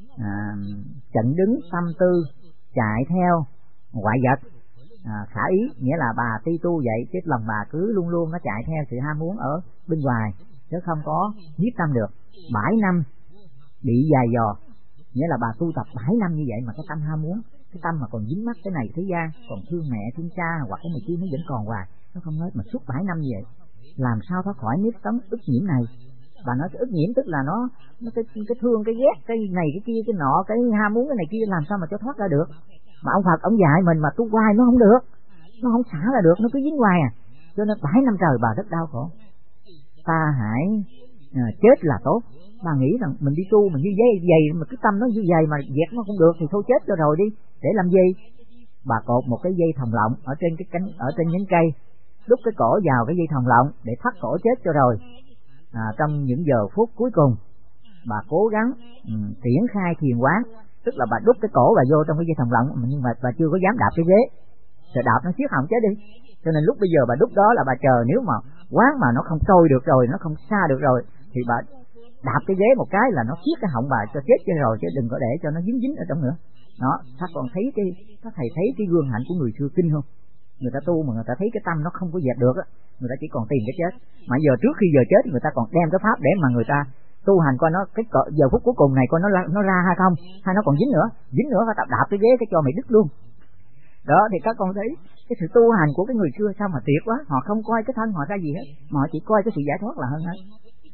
chận đứng tâm tư chạy theo ngoại vật khả ý, nghĩa là bà ti tu vậy chứ lòng bà cứ luôn luôn nó chạy theo sự ham muốn ở bên ngoài chứ không có nhiếp tâm được. 7 năm bị dài dò, nghĩa là bà tu tập 7 năm như vậy mà cái tâm ham muốn, cái tâm mà còn dính mắc cái này thế gian, còn thương mẹ thương cha hoặc cái này kia nó vẫn còn hoài, nó không hết mà suốt 7 năm như vậy làm sao thoát khỏi nếp sống ức nhiễm này. Bà nói cái ức nhiễm tức là nó cái thương, cái ghét, cái này cái kia, cái nọ, cái ham muốn cái này kia, làm sao mà cho thoát ra được. Mà ông Phật ông dạy mình mà tu hoài nó không được, nó không xả ra được, nó cứ dính hoài cho nên 7 năm trời bà rất đau khổ. Ta hãy chết là tốt. Bà nghĩ rằng mình đi tu mình như dây mà cái tâm nó như dây mà dẹp nó không được thì thôi chết cho rồi đi, để làm gì. Bà cột một cái dây thòng lọng ở trên cái cánh, ở trên nhánh cây, đút cái cổ vào cái dây thòng lọng để thắt cổ chết cho rồi. Trong những giờ phút cuối cùng bà cố gắng triển khai thiền quán, tức là bà đút cái cổ bà vô trong cái dây thòng lọng, nhưng mà bà chưa có dám đạp cái ghế, rồi đạp nó siết họng chết đi. Cho nên lúc bây giờ bà đút đó là bà chờ nếu mà quán mà nó không trôi được rồi, nó không xa được rồi thì bà đạp cái ghế một cái là nó siết cái họng bà cho chết cho rồi, chứ đừng có để cho nó dính ở trong nữa. Đó, các con thấy các thầy thấy cái gương hạnh của người xưa kinh không? Người ta tu mà người ta thấy cái tâm nó không có dẹp được á, người ta chỉ còn tìm cái chết. Mà giờ trước khi giờ chết người ta còn đem cái pháp để mà người ta tu hành coi nó cái giờ phút cuối cùng này coi nó ra hay không, hay nó còn dính nữa phải đạp cái ghế cái cho mày đứt luôn. Đó thì các con thấy cái sự tu hành của cái người xưa sao mà tuyệt quá, họ không coi cái thân họ ra gì hết, mà họ chỉ coi cái sự giải thoát là hơn hết.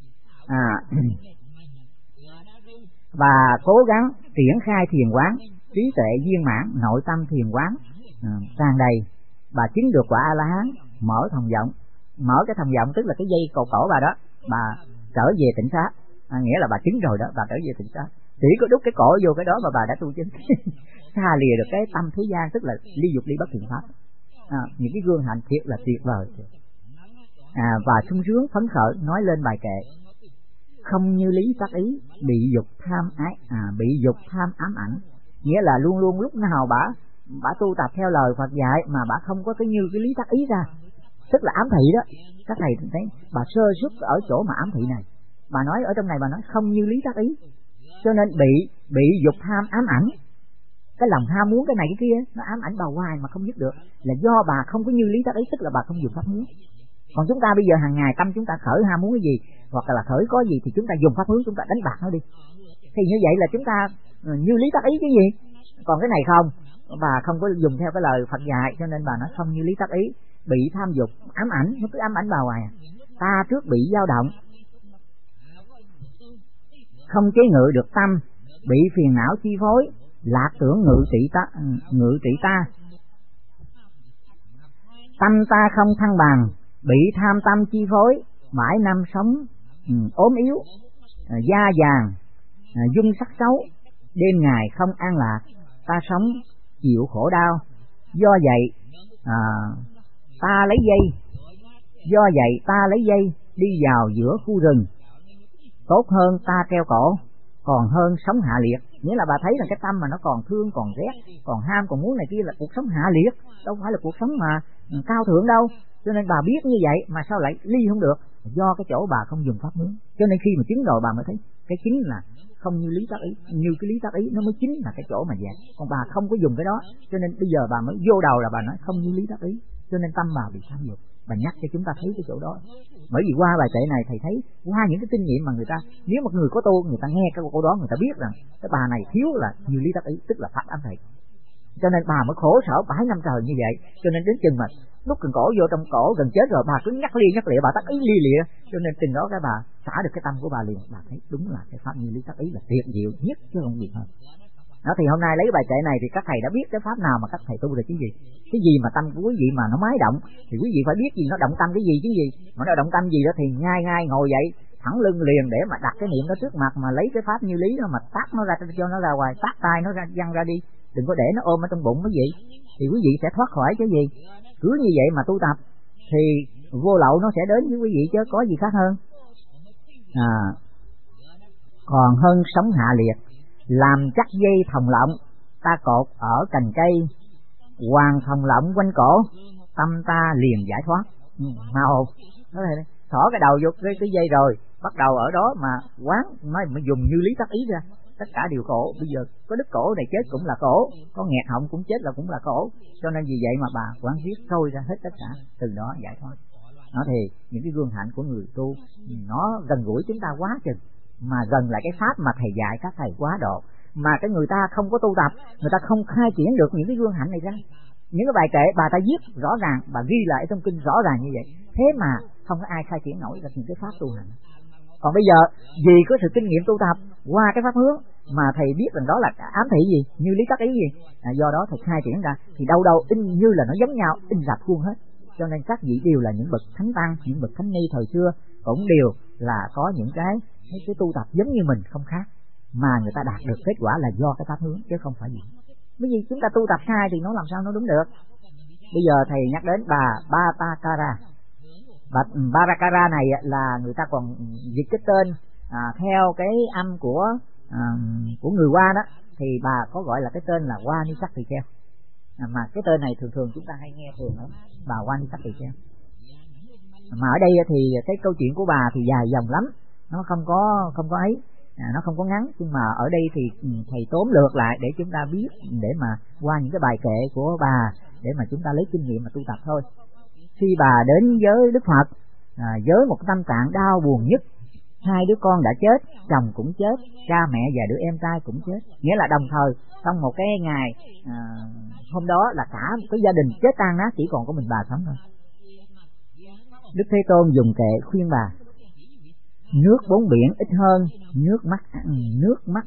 Và cố gắng triển khai thiền quán, trí tuệ viên mãn, nội tâm thiền quán tràn đầy, bà chứng được quả A-la-hán. Mở thòng vọng, mở cái thòng vọng tức là cái dây cầu cổ bà đó, bà trở về tịnh xá, nghĩa là bà chứng rồi đó, bà trở về tịnh xá. Chỉ có đút cái cổ vô cái đó mà bà đã tu chứng. Xa lìa được cái tâm thế gian, tức là ly dục ly bất thiện pháp. Những cái gương hạnh thiệt là tuyệt vời. Và sung sướng phấn khởi nói lên bài kệ: không như lý tác ý, bị dục tham ái, bị dục tham ám ảnh. Nghĩa là luôn luôn lúc nào bà tu tập theo lời Phật dạy mà bà không có cái như cái lý tác ý ra, tức là ám thị đó. Các thầy thấy bà sơ suất ở chỗ mà ám thị này. Bà nói ở trong này, bà nói không như lý tác ý, cho nên bị dục tham ám ảnh. Cái lòng ham muốn cái này cái kia nó ám ảnh bà hoài mà không dứt được, là do bà không có như lý tác ý, tức là bà không dùng pháp hướng. Còn chúng ta bây giờ hàng ngày tâm chúng ta khởi ham muốn cái gì, hoặc là khởi có gì thì chúng ta dùng pháp hướng, chúng ta đánh bạc nó đi. Thì như vậy là chúng ta như lý tác ý cái gì. Còn cái này không, bà không có dùng theo cái lời Phật dạy, cho nên bà nói không như lý tác ý, bị tham dục ám ảnh, nó cứ ám ảnh bà hoài. Ta trước bị dao động, không chế ngự được tâm, bị phiền não chi phối, lạc tưởng ngự trị ta. Tâm ta không thăng bằng, bị tham tâm chi phối, mãi năm sống ốm yếu, da vàng, dung sắc xấu, đêm ngày không an lạc, ta sống chịu khổ đau. Do vậy ta lấy dây đi vào giữa khu rừng, tốt hơn ta treo cổ, còn hơn sống hạ liệt. Nghĩa là bà thấy là cái tâm mà nó còn thương, còn ghét, còn ham, còn muốn này kia là cuộc sống hạ liệt, đâu phải là cuộc sống mà cao thượng đâu. Cho nên bà biết như vậy mà sao lại ly không được, do cái chỗ bà không dùng pháp hướng. Cho nên khi mà chứng rồi bà mới thấy cái chính là không như lý tác ý, như cái lý tác ý nó mới chính là cái chỗ mà dạy. Còn bà không có dùng cái đó, cho nên bây giờ bà mới vô đầu là bà nói không như lý tác ý, cho nên tâm bà bị tham dục. Bà nhắc cho chúng ta thấy cái chỗ đó. Bởi vì qua bài kệ này thầy thấy qua những cái kinh nghiệm mà người ta, nếu một người có tu, người ta nghe cái câu đó, người ta biết rằng cái bà này thiếu là như lý tác ý, tức là pháp ám thị. Cho nên bà mới khổ sở 7 năm trời như vậy. Cho nên đến chừng mà lúc cần cổ vô trong cổ gần chết rồi, bà cứ nhắc lịa, bà tác ý lia lịa. Cho nên chừng đó cái bà xả được cái tâm của bà liền. Bà thấy đúng là cái pháp như lý tác ý là tuyệt diệu nhất chứ không gì hơn. Đó, thì hôm nay lấy bài kệ này thì các thầy đã biết cái pháp nào mà các thầy tu được cái gì mà tâm của quý vị mà nó mái động thì quý vị phải biết gì nó động tâm cái gì chứ gì. Mà nó động tâm gì đó thì ngay ngồi dậy thẳng lưng liền để mà đặt cái niệm đó trước mặt, mà lấy cái pháp như lý đó mà tát nó ra cho nó ra ngoài, tát tay nó ra văng ra đi, đừng có để nó ôm ở trong bụng cái gì, thì quý vị sẽ thoát khỏi cái gì. Cứ như vậy mà tu tập thì vô lậu nó sẽ đến với quý vị chứ có gì khác hơn. Còn hơn sống hạ liệt, làm chắc dây thòng lọng, ta cột ở cành cây, hoàng thòng lọng quanh cổ, tâm ta liền giải thoát. Nào nói này, xỏ cái đầu vô cái dây rồi, bắt đầu ở đó mà quán, nói mới dùng như lý tác ý ra, tất cả đều khổ. Bây giờ có đứt cổ này chết cũng là khổ, có nghẹt họng cũng chết là cũng là khổ. Cho nên vì vậy mà bà quán viết trôi ra hết tất cả, từ đó giải thoát. Nó thì những cái gương hạnh của người tu nó gần gũi chúng ta quá chừng, mà gần lại cái pháp mà thầy dạy các thầy quá độ, mà cái người ta không có tu tập, người ta không khai triển được những cái gương hạnh này ra. Những cái bài kệ bà ta viết rõ ràng, bà ghi lại trong kinh rõ ràng như vậy, thế mà không có ai khai triển nổi được những cái pháp tu hành. Còn bây giờ vì có sự kinh nghiệm tu tập qua cái pháp hướng mà thầy biết rằng đó là ám thị gì, như lý tác ý gì, do đó thầy khai triển ra thì đâu in như là nó giống nhau, in rập khuôn hết. Cho nên các vị đều là những bậc thánh tăng, những bậc thánh ni thời xưa cũng đều là có những cái tu tập giống như mình không khác, mà người ta đạt được kết quả là do cái pháp hướng chứ không phải gì. Bởi vì chúng ta tu tập sai thì nó làm sao nó đúng được. Bây giờ thầy nhắc đến bà Bhattakara. Bà Bhattakara này là người ta còn dịch cái tên theo cái âm của người Hoa đó, thì bà có gọi là cái tên là Wanisaktikel. Mà cái tên này thường chúng ta hay nghe thường lắm, bà Wanisaktikel. Mà ở đây thì cái câu chuyện của bà thì dài dòng lắm, nó không có ấy, nó không có ngắn, nhưng mà ở đây thì thầy tóm lược lại để chúng ta biết, để mà qua những cái bài kệ của bà để mà chúng ta lấy kinh nghiệm mà tu tập thôi. Khi bà đến với Đức Phật với một tâm trạng đau buồn nhất, 2 đứa con đã chết, chồng cũng chết, cha mẹ và đứa em trai cũng chết, nghĩa là đồng thời trong một cái ngày hôm đó là cả cái gia đình chết tan nát, chỉ còn có mình bà sống thôi. Đức Thế Tôn dùng kệ khuyên bà: nước bốn biển ít hơn nước mắt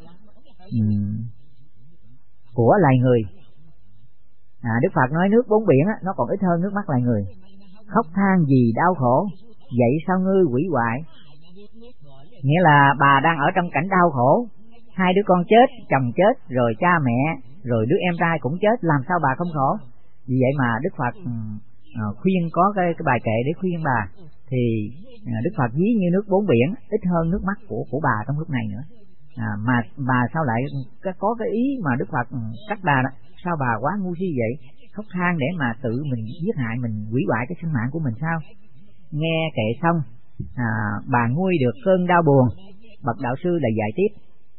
của loài người. Đức Phật nói nước bốn biển nó còn ít hơn nước mắt loài người. Khóc than vì đau khổ, vậy sao ngươi hủy hoại? Nghĩa là bà đang ở trong cảnh đau khổ, hai đứa con chết, chồng chết, rồi cha mẹ, rồi đứa em trai cũng chết, làm sao bà không khổ? Vì vậy mà Đức Phật khuyên, có cái bài kệ để khuyên bà. Thì Đức Phật ví như nước bốn biển, ít hơn nước mắt của bà trong lúc này nữa. Mà bà sao lại có cái ý mà Đức Phật trách bà đó? Sao bà quá ngu si vậy? Khóc than để mà tự mình giết hại mình, hủy hoại cái sinh mạng của mình sao? Nghe kệ xong, bà nguôi được cơn đau buồn. Bậc đạo sư lại dạy tiếp: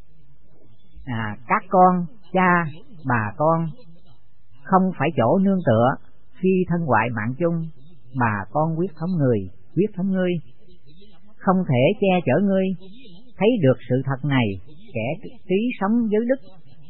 các con, cha, bà con không phải chỗ nương tựa, khi thân hoại mạng chung, bà con quyết thống ngươi, không thể che chở ngươi. Thấy được sự thật này, kẻ trí sống giới đức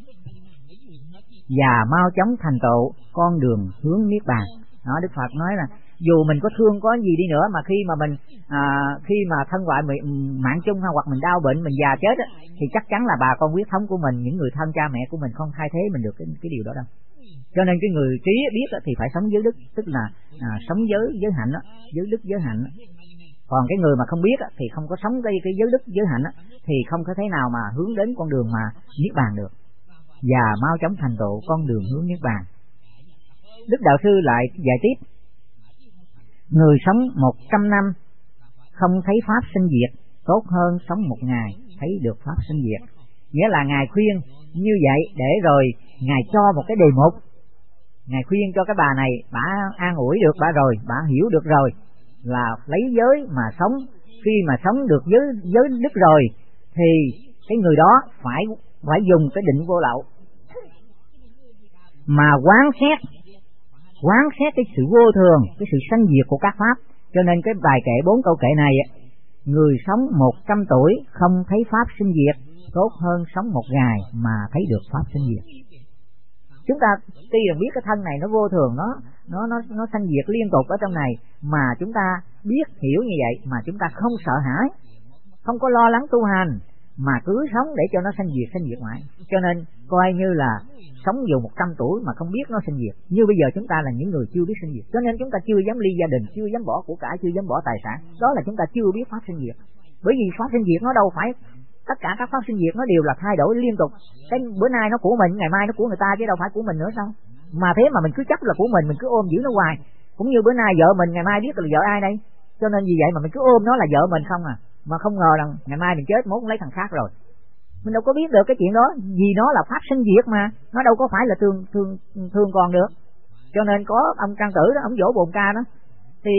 và mau chóng thành tựu con đường hướng niết bàn. Đó, Đức Phật nói là dù mình có thương có gì đi nữa, mà khi mà mình khi mà thân hoại mạng chung hoặc mình đau bệnh, mình già chết thì chắc chắn là bà con huyết thống của mình, những người thân cha mẹ của mình không thay thế mình được cái điều đó đâu. Cho nên cái người trí biết thì phải sống giới đức, tức là sống giới hạnh đó, giới đức giới hạnh. Còn cái người mà không biết thì không có sống cái giới đức giới hạnh thì không có thế nào mà hướng đến con đường mà niết bàn được, và mau chóng thành tựu con đường hướng niết bàn. Đức đạo sư lại dạy tiếp: người sống 100 năm không thấy pháp sinh diệt, tốt hơn sống một ngày thấy được pháp sinh diệt. Nghĩa là Ngài khuyên như vậy để rồi Ngài cho một cái đề mục. Ngài khuyên cho cái bà này, bà an ủi được bà rồi, bà hiểu được rồi, là lấy giới mà sống. Khi mà sống được giới đức rồi thì cái người đó phải dùng cái định vô lậu mà quán xét cái sự vô thường, cái sự sanh diệt của các pháp. Cho nên cái bài kệ 4 câu kệ này: người sống 100 tuổi không thấy pháp sinh diệt, tốt hơn sống một ngày mà thấy được pháp sinh diệt. Chúng ta tuy là biết cái thân này nó vô thường, nó sanh diệt liên tục ở trong này, mà chúng ta biết hiểu như vậy mà chúng ta không sợ hãi, không có lo lắng tu hành, mà cứ sống để cho nó sanh diệt mãi. Cho nên coi như là sống dù 100 tuổi mà không biết nó sanh diệt. Như bây giờ chúng ta là những người chưa biết sanh diệt, cho nên chúng ta chưa dám ly gia đình, chưa dám bỏ của cải, chưa dám bỏ tài sản. Đó là chúng ta chưa biết pháp sinh diệt. Bởi vì pháp sinh diệt nó đâu phải, tất cả các pháp sinh diệt nó đều là thay đổi liên tục. Cái bữa nay nó của mình, ngày mai nó của người ta, chứ đâu phải của mình nữa sao? Mà thế mà mình cứ chấp là của mình cứ ôm giữ nó hoài. Cũng như bữa nay vợ mình, ngày mai biết là vợ ai đây? Cho nên vì vậy mà mình cứ ôm nó là vợ mình không à. Mà không ngờ rằng ngày mai mình chết mốt lấy thằng khác rồi. Mình đâu có biết được cái chuyện đó, vì nó là pháp sinh diệt mà, nó đâu có phải là thương còn được. Cho nên có ông Trang Tử đó, ông dỗ Bồn Ca đó, thì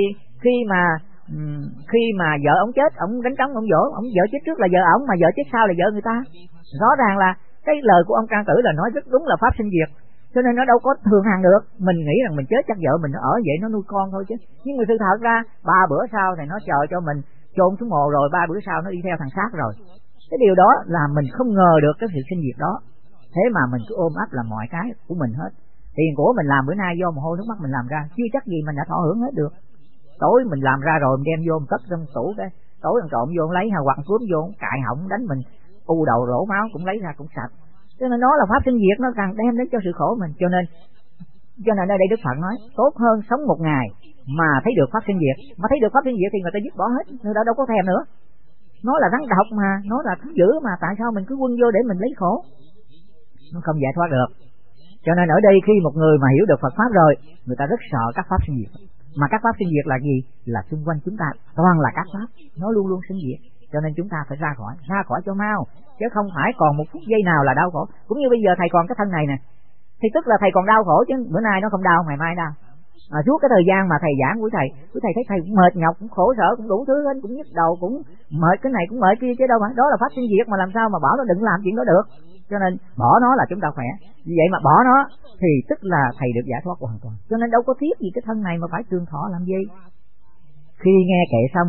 khi mà vợ ông chết, ông đánh trống ông dỗ, ông vợ chết trước là vợ ổng, mà vợ chết sau là vợ người ta. Rõ ràng là cái lời của ông Trang Tử là nói rất đúng là pháp sinh diệt. Cho nên nó đâu có thường hằng được. Mình nghĩ rằng mình chết chắc vợ mình nó ở vậy, nó nuôi con thôi chứ. Nhưng mà sự thật ra 3 bữa sau này nó chờ cho mình chôn xuống mồ rồi, 3 bữa sau nó đi theo thằng xác rồi. Cái điều đó là mình không ngờ được cái sự sinh diệt đó. Thế mà mình cứ ôm ấp là mọi cái của mình hết. Tiền của mình làm bữa nay do mồ hôi nước mắt mình làm ra, chưa chắc gì mình đã thọ hưởng hết được. Tối mình làm ra rồi mình đem vô mình cất trong tủ, cái tối thằng trộm vô lấy, hoặc cướp vô cại họng đánh mình u đầu rổ máu cũng lấy ra cũng sạch. Cho nên nó là pháp sinh diệt, nó càng đem đến cho sự khổ mình. Cho nên ở đây Đức Phật nói tốt hơn sống một ngày mà thấy được pháp sinh diệt. Mà thấy được pháp sinh diệt thì người ta dứt bỏ hết, người ta đâu có thèm nữa. Nó là rắn độc mà, nó là thứ dữ mà, tại sao mình cứ quân vô để mình lấy khổ? Nó không giải thoát được. Cho nên ở đây khi một người mà hiểu được Phật pháp rồi, người ta rất sợ các pháp sinh diệt. Mà các pháp sinh diệt là gì? Là xung quanh chúng ta toàn là các pháp, nó luôn luôn sinh diệt. Cho nên chúng ta phải ra khỏi cho mau, chứ không phải còn một phút giây nào là đau khổ. Cũng như bây giờ thầy còn cái thân này nè, thì tức là thầy còn đau khổ, chứ bữa nay nó không đau, ngày mai đau. Suốt cái thời gian mà thầy giảng của thầy thấy thầy cũng mệt nhọc, cũng khổ sở, cũng đủ thứ hết, cũng nhức đầu, cũng mệt cái này cũng mệt kia, chứ đâu phải đó là pháp sinh diệt mà làm sao mà bảo nó đừng làm chuyện đó được. Cho nên bỏ nó là chúng ta khỏe. Vì vậy mà bỏ nó thì tức là thầy được giải thoát hoàn toàn. Cho nên đâu có thiết gì cái thân này mà phải trường thọ làm gì. Khi nghe kệ xong,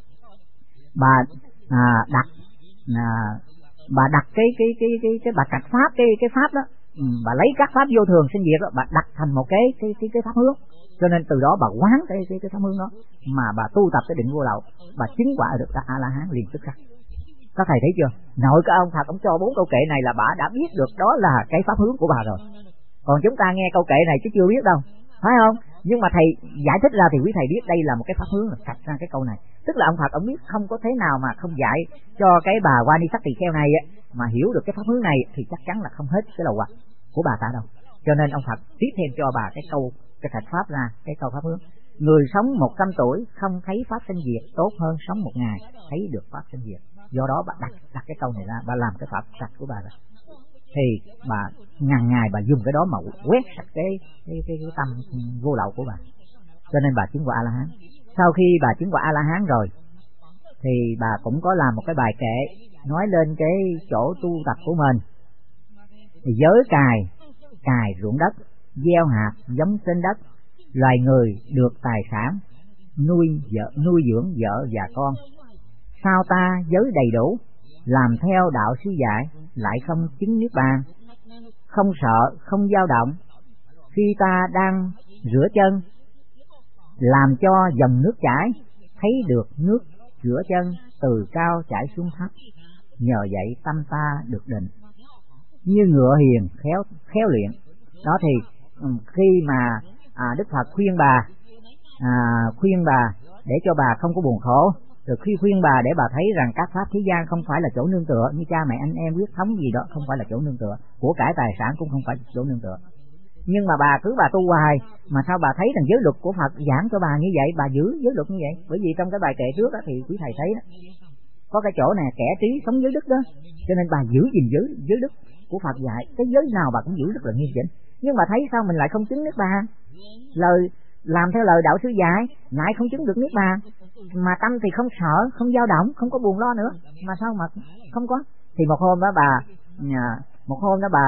bà đặt cái bà trạch pháp, cái pháp đó, bà lấy các pháp vô thường sinh diệt đó, bà đặt thành một cái pháp hướng. Cho nên từ đó bà quán cái pháp hướng đó mà bà tu tập cái định vô lậu, bà chứng quả được cả A-la-hán liền tức khắc. Các thầy thấy chưa? Nội cái ông Phật ông cho 4 câu kệ này là bà đã biết được đó là cái pháp hướng của bà rồi. Còn chúng ta nghe câu kệ này chứ chưa biết đâu, phải không? Nhưng mà thầy giải thích ra thì quý thầy biết đây là một cái pháp hướng, là cạch ra cái câu này. Tức là ông Phật ông biết không có thế nào mà không dạy cho cái bà Qua Ni Sắc Tỳ Kheo này mà hiểu được cái pháp hướng này thì chắc chắn là không hết cái lầu hoặc của bà ta đâu. Cho nên ông Phật tiếp thêm cho bà cái câu, cái thạch pháp ra cái câu pháp hướng. Người sống 100 tuổi không thấy pháp sinh diệt tốt hơn sống 1 ngày thấy được pháp sinh diệt. Do đó bà đặt cái câu này ra, bà làm cái pháp sạch của bà ra. Thì bà ngàn ngày bà dùng cái đó mà quét sạch cái tâm vô lậu của bà. Cho nên bà chứng quả A-la-hán. Sau khi bà chứng quả A-la-hán rồi thì bà cũng có làm một cái bài kệ nói lên cái chỗ tu tập của mình. Thì giới cài ruộng đất, gieo hạt giống trên đất, loài người được tài sản, nuôi dưỡng vợ và con. Sao ta giới đầy đủ, làm theo đạo sư dạy, lại không chứng niết bàn, không sợ, không dao động. Khi ta đang rửa chân, làm cho dòng nước chảy, thấy được nước rửa chân từ cao chảy xuống thấp. Nhờ vậy tâm ta được định, như ngựa hiền khéo luyện. Đó thì khi mà Đức Phật khuyên bà để cho bà không có buồn khổ, rồi khi khuyên bà để bà thấy rằng các pháp thế gian không phải là chỗ nương tựa, như cha mẹ anh em huyết thống gì đó không phải là chỗ nương tựa, của cải tài sản cũng không phải là chỗ nương tựa. Nhưng mà bà tu hoài mà sao bà thấy rằng giới luật của Phật giảng cho bà như vậy, bà giữ giới luật như vậy. Bởi vì trong cái bài kệ trước đó, thì quý thầy thấy đó, có cái chỗ này kẻ trí sống giới đức đó, cho nên bà giữ gìn giới đức của Phật dạy, cái giới nào bà cũng giữ rất là nghiêm chỉnh. Nhưng mà thấy sao mình lại không chứng niết bàn, làm theo lời đạo sư dạy lại không chứng được niết bàn, mà tâm thì không sợ, không dao động, không có buồn lo nữa, mà sao mà không có. Thì một hôm đó bà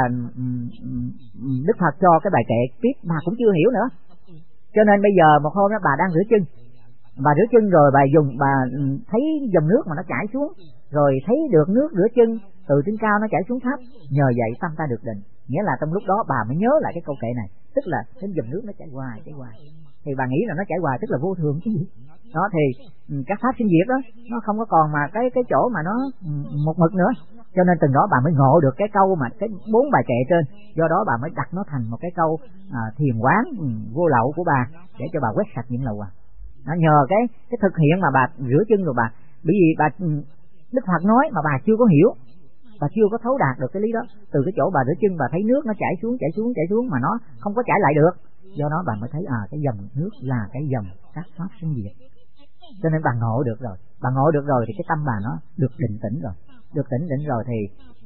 Đức Phật cho cái bài kệ tiếp bà cũng chưa hiểu nữa. Cho nên bây giờ một hôm đó bà đang rửa chân, bà rửa chân rồi bà thấy dòng nước mà nó chảy xuống, rồi thấy được nước rửa chân từ trên cao nó chảy xuống thấp. Nhờ vậy tâm ta được định. Nghĩa là trong lúc đó bà mới nhớ lại cái câu kệ này, tức là cái dòng nước nó chảy hoài. Thì bà nghĩ là nó chảy hoài tức là vô thường chứ gì. Đó thì các pháp sinh diệt đó nó không có còn mà cái chỗ mà nó một mực nữa. Cho nên từng đó bà mới ngộ được cái câu mà cái 4 bài kệ trên. Do đó bà mới đặt nó thành một cái câu thiền quán vô lậu của bà, để cho bà quét sạch những lậu. Nó nhờ cái thực hiện mà bà rửa chân rồi bà, bởi vì bà Đức Phật nói mà bà chưa có hiểu, bà chưa có thấu đạt được cái lý đó. Từ cái chỗ bà rửa chân bà thấy nước nó chảy xuống mà nó không có chảy lại được. Do đó bà mới thấy cái dòng nước là cái dòng các pháp sinh diệt. Cho nên bà ngộ được rồi thì cái tâm bà nó được định tĩnh rồi. Được tĩnh rồi thì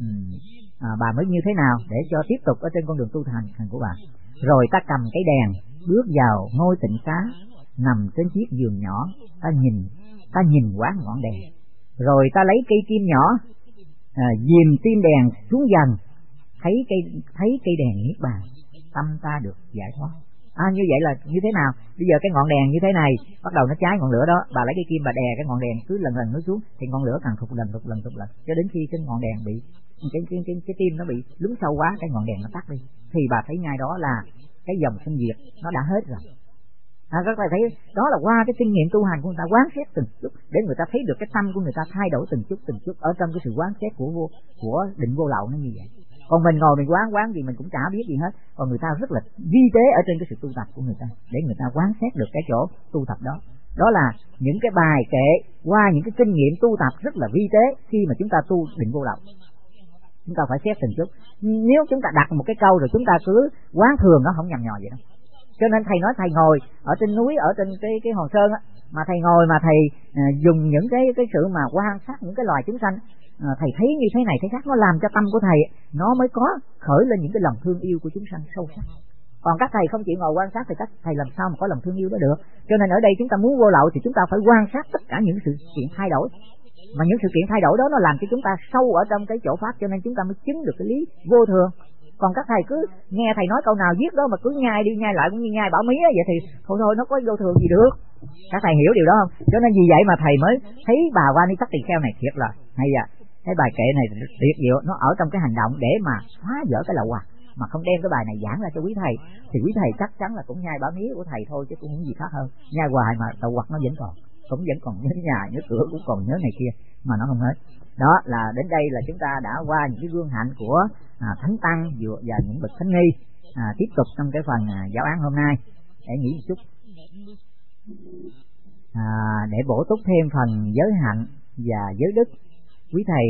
bà mới như thế nào để cho tiếp tục ở trên con đường tu hành của bà. Rồi ta cầm cái đèn bước vào ngôi tịnh xá, nằm trên chiếc giường nhỏ, ta nhìn quán ngọn đèn. Rồi ta lấy cây kim nhỏ dìm tim đèn xuống dần, thấy cây đèn niết bàn, tâm ta được giải thoát. Như vậy là như thế nào? Bây giờ cái ngọn đèn như thế này bắt đầu nó cháy ngọn lửa đó, bà lấy cây kim bà đè cái ngọn đèn cứ lần nó xuống, thì ngọn lửa càng thụt lần cho đến khi cái ngọn đèn bị cái tim nó bị lún sâu quá, cái ngọn đèn nó tắt đi, thì bà thấy ngay đó là cái dòng sinh diệt nó đã hết rồi. Các bạn thấy đó là qua cái kinh nghiệm tu hành của người ta quán xét từng chút để người ta thấy được cái tâm của người ta thay đổi từng chút ở trong cái sự quán xét của định vô lậu nó như vậy. Còn mình ngồi mình quán gì mình cũng chả biết gì hết. Còn người ta rất là vi tế ở trên cái sự tu tập của người ta, để người ta quán xét được cái chỗ tu tập đó. Đó là những cái bài kệ qua những cái kinh nghiệm tu tập rất là vi tế khi mà chúng ta tu định vô lậu. Chúng ta phải xét từng chút. Nếu chúng ta đặt một cái câu rồi chúng ta cứ quán thường nó không nhầm nhò vậy đâu. Cho nên thầy nói thầy ngồi ở trên núi, ở trên cái Hòn Sơn á, mà thầy ngồi mà thầy dùng những cái sự mà quan sát những cái loài chúng sanh, thầy thấy như thế này thế khác, nó làm cho tâm của thầy nó mới có khởi lên những cái lòng thương yêu của chúng sanh sâu sắc. Còn các thầy không chịu ngồi quan sát thì các thầy làm sao mà có lòng thương yêu đó được. Cho nên ở đây chúng ta muốn vô lậu thì chúng ta phải quan sát tất cả những sự kiện thay đổi, mà những sự kiện thay đổi đó nó làm cho chúng ta sâu ở trong cái chỗ pháp, cho nên chúng ta mới chứng được cái lý vô thường. Còn các thầy cứ nghe thầy nói câu nào viết đó mà cứ nhai đi nhai lại cũng như nhai bảo mía vậy thì thôi nó có vô thường gì được. Các thầy hiểu điều đó không? Cho nên vì vậy mà thầy mới thấy bà Qua Ni Sắc Tỳ Kheo này thiệt là hay. Cái bài kệ này tuyệt diệu, nó ở trong cái hành động để mà phá vỡ cái lậu hoặc. mà không đem cái bài này giảng ra cho quý thầy thì quý thầy chắc chắn là cũng nhai bả mía của thầy thôi chứ cũng không gì khác hơn. Nhai hoài mà tàu quật nó vẫn còn nhớ nhà nhớ cửa, cũng còn nhớ này kia mà nó không hết. Đó là đến đây là chúng ta đã qua những cái gương hạnh của thánh tăng và những bậc thánh nghi. Tiếp tục trong cái phần giáo án hôm nay để nghĩ một chút, để bổ túc thêm phần giới hạnh và giới đức. Quý thầy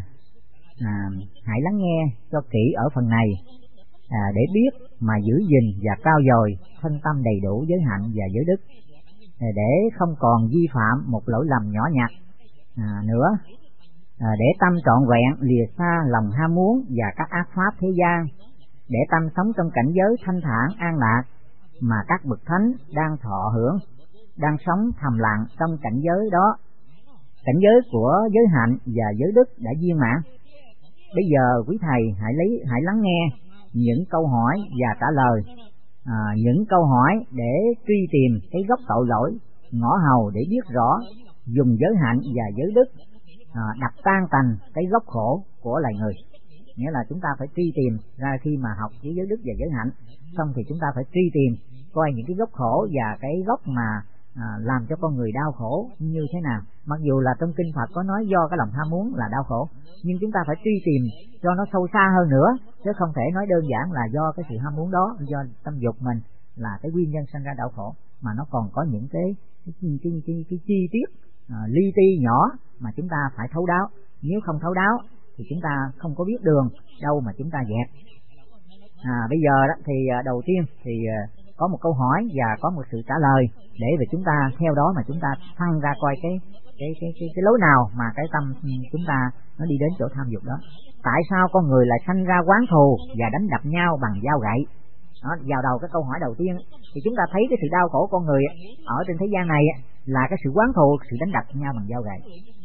hãy lắng nghe cho kỹ ở phần này để biết mà giữ gìn và trau dồi thân tâm đầy đủ giới hạnh và giới đức, để không còn vi phạm một lỗi lầm nhỏ nhặt nữa, để tâm trọn vẹn lìa xa lòng ham muốn và các ác pháp thế gian, để tâm sống trong cảnh giới thanh thản an lạc mà các bậc thánh đang thọ hưởng, đang sống thầm lặng trong cảnh giới đó. Cảnh giới của giới hạnh và giới đức đã viên mãn. Bây giờ quý thầy hãy lắng nghe những câu hỏi và trả lời. Những câu hỏi để truy tìm cái gốc tội lỗi, ngõ hầu để biết rõ, dùng giới hạnh và giới đức đập tan tành cái gốc khổ của loài người. Nghĩa là chúng ta phải truy tìm ra, khi mà học với giới đức và giới hạnh xong thì chúng ta phải truy tìm coi những cái gốc khổ và cái gốc mà làm cho con người đau khổ như thế nào. Mặc dù là trong kinh Phật có nói do cái lòng ham muốn là đau khổ, nhưng chúng ta phải truy tìm cho nó sâu xa hơn nữa, chứ không thể nói đơn giản là do cái sự ham muốn đó, do tâm dục mình là cái nguyên nhân sinh ra đau khổ, mà nó còn có những cái chi tiết li ti nhỏ mà chúng ta phải thấu đáo. Nếu không thấu đáo thì chúng ta không có biết đường đâu mà chúng ta dẹp. Bây giờ đó thì đầu tiên thì có một câu hỏi và có một sự trả lời để về chúng ta theo đó mà chúng ta phân ra coi cái lối nào mà cái tâm chúng ta nó đi đến chỗ tham dục đó. Tại sao con người lại sanh ra oán thù và đánh đập nhau bằng dao gậy? Đó, vào đầu cái câu hỏi đầu tiên thì chúng ta thấy cái sự đau khổ con người ở trên thế gian này là cái sự oán thù, sự đánh đập nhau bằng dao gậy.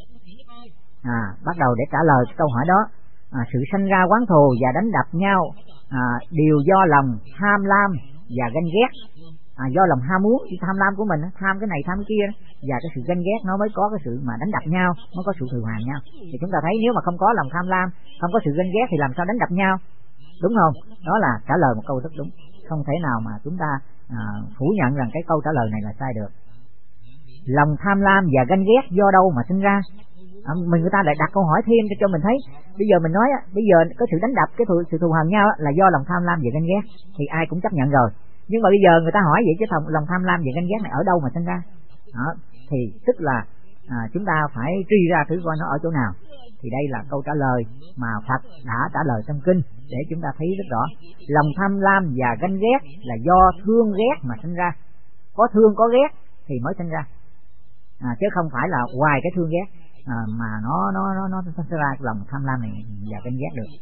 Bắt đầu để trả lời cái câu hỏi đó, sự sanh ra oán thù và đánh đập nhau đều do lòng tham lam và ganh ghét. Do lòng ham muốn, tham lam của mình, tham cái này tham cái kia, và cái sự ganh ghét nó mới có cái sự mà đánh đập nhau, nó có sự thù hằn nhau. Thì chúng ta thấy nếu mà không có lòng tham lam, không có sự ganh ghét thì làm sao đánh đập nhau, đúng không? Đó là trả lời một câu rất đúng, không thể nào mà chúng ta phủ nhận rằng cái câu trả lời này là sai được. Lòng tham lam và ganh ghét do đâu mà sinh ra? Người ta lại đặt câu hỏi thêm cho mình thấy. Bây giờ mình nói bây giờ có sự đánh đập, sự thù hằn nhau là do lòng tham lam và ganh ghét, thì ai cũng chấp nhận rồi. Nhưng mà bây giờ người ta hỏi vậy chứ lòng tham lam và ganh ghét này ở đâu mà sinh ra? Đó, thì tức là chúng ta phải truy ra thử coi nó ở chỗ nào. Thì đây là câu trả lời mà Phật đã trả lời trong kinh để chúng ta thấy rất rõ. Lòng tham lam và ganh ghét là do thương ghét mà sinh ra. Có thương có ghét thì mới sinh ra, chứ không phải là ngoài cái thương ghét mà nó sinh ra lòng tham lam này và ganh ghét được.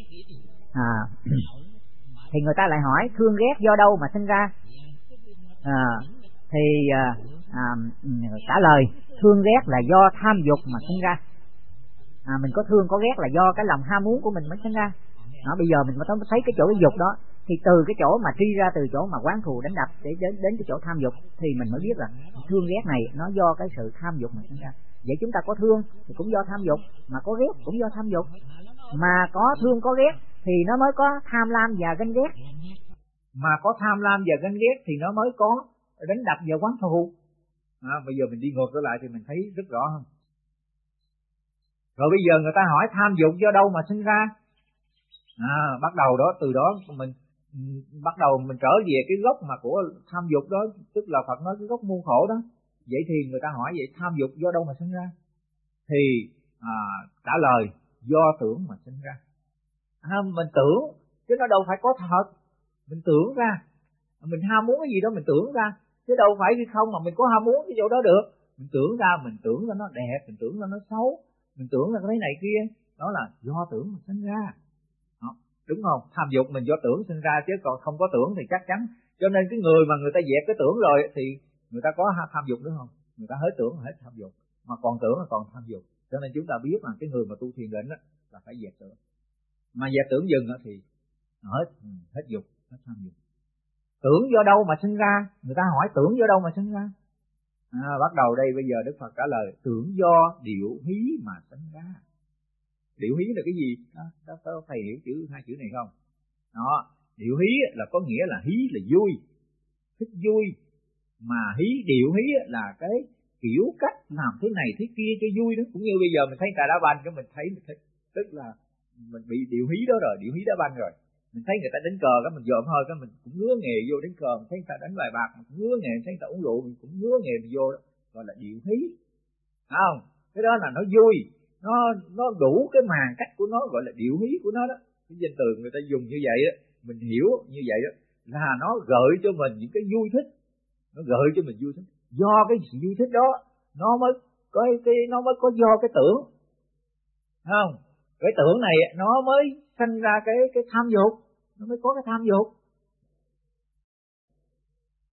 Thì người ta lại hỏi thương ghét do đâu mà sinh ra? Trả lời thương ghét là do tham dục mà sinh ra. Mình có thương có ghét là do cái lòng ham muốn của mình mới sinh ra. Bây giờ mình mới thấy cái chỗ cái dục đó, thì từ cái chỗ mà truy ra từ chỗ mà oán thù đánh đập để đến cái chỗ tham dục, thì mình mới biết là thương ghét này nó do cái sự tham dục mà sinh ra. Vậy chúng ta có thương thì cũng do tham dục, mà có ghét cũng do tham dục. Mà có thương có ghét thì nó mới có tham lam và ganh ghét. Mà có tham lam và ganh ghét thì nó mới có đánh đập và oán thù. Bây giờ mình đi ngược trở lại thì mình thấy rất rõ không? Rồi bây giờ người ta hỏi tham dục do đâu mà sinh ra? Bắt đầu đó, từ đó mình bắt đầu mình trở về cái gốc mà của tham dục đó, tức là Phật nói cái gốc muôn khổ đó. Vậy thì người ta hỏi vậy tham dục do đâu mà sinh ra? Thì trả lời do tưởng mà sinh ra. Mình tưởng chứ nó đâu phải có thật. Mình tưởng ra, mình ham muốn cái gì đó mình tưởng ra, chứ đâu phải khi không mà mình có ham muốn cái chỗ đó được. Mình tưởng ra nó đẹp, mình tưởng ra nó xấu, mình tưởng là cái này kia, đó là do tưởng mà sinh ra. Đúng không? Tham dục mình do tưởng sinh ra, chứ còn không có tưởng thì chắc chắn. Cho nên cái người mà người ta dẹp cái tưởng rồi thì người ta có tham dục nữa không? Người ta hết tưởng hết tham dục, mà còn tưởng là còn tham dục. Cho nên chúng ta biết là cái người mà tu thiền định là phải dẹp tưởng. Mà dẹp tưởng dừng thì hết dục, hết tham dục. Tưởng do đâu mà sinh ra? Người ta hỏi tưởng do đâu mà sinh ra? Bắt đầu đây bây giờ Đức Phật trả lời tưởng do điệu hí mà sinh ra. Điệu hí là cái gì? Đó, thầy hiểu hai chữ này không? Đó, điệu hí là có nghĩa là hí là vui, thích vui, mà điệu hí là cái kiểu cách làm thế này thế kia cho vui đó. Cũng như bây giờ mình thấy cà đá banh, cái mình thấy tức là mình bị điệu hí đó rồi, điệu hí đá banh rồi. Mình thấy người ta đánh cờ, cái mình dòm hơi, cái mình cũng ngứa nghề vô đánh cờ. Mình thấy người ta đánh bài bạc, mình cũng ngứa nghề. Mình thấy người ta uống rượu, mình cũng ngứa nghề mình vô đó. Gọi là điệu hí, không? Cái đó là nó vui, nó đủ cái màn cách của nó, gọi là điệu hí của nó đó. Cái danh từ người ta dùng như vậy á, mình hiểu như vậy đó, là nó gợi cho mình những cái vui thích, nó gợi cho mình vui thích. Do cái sự vui thích đó, nó mới có do cái tưởng, không? Cái tưởng này nó mới sanh ra cái tham dục, nó mới có cái tham dục.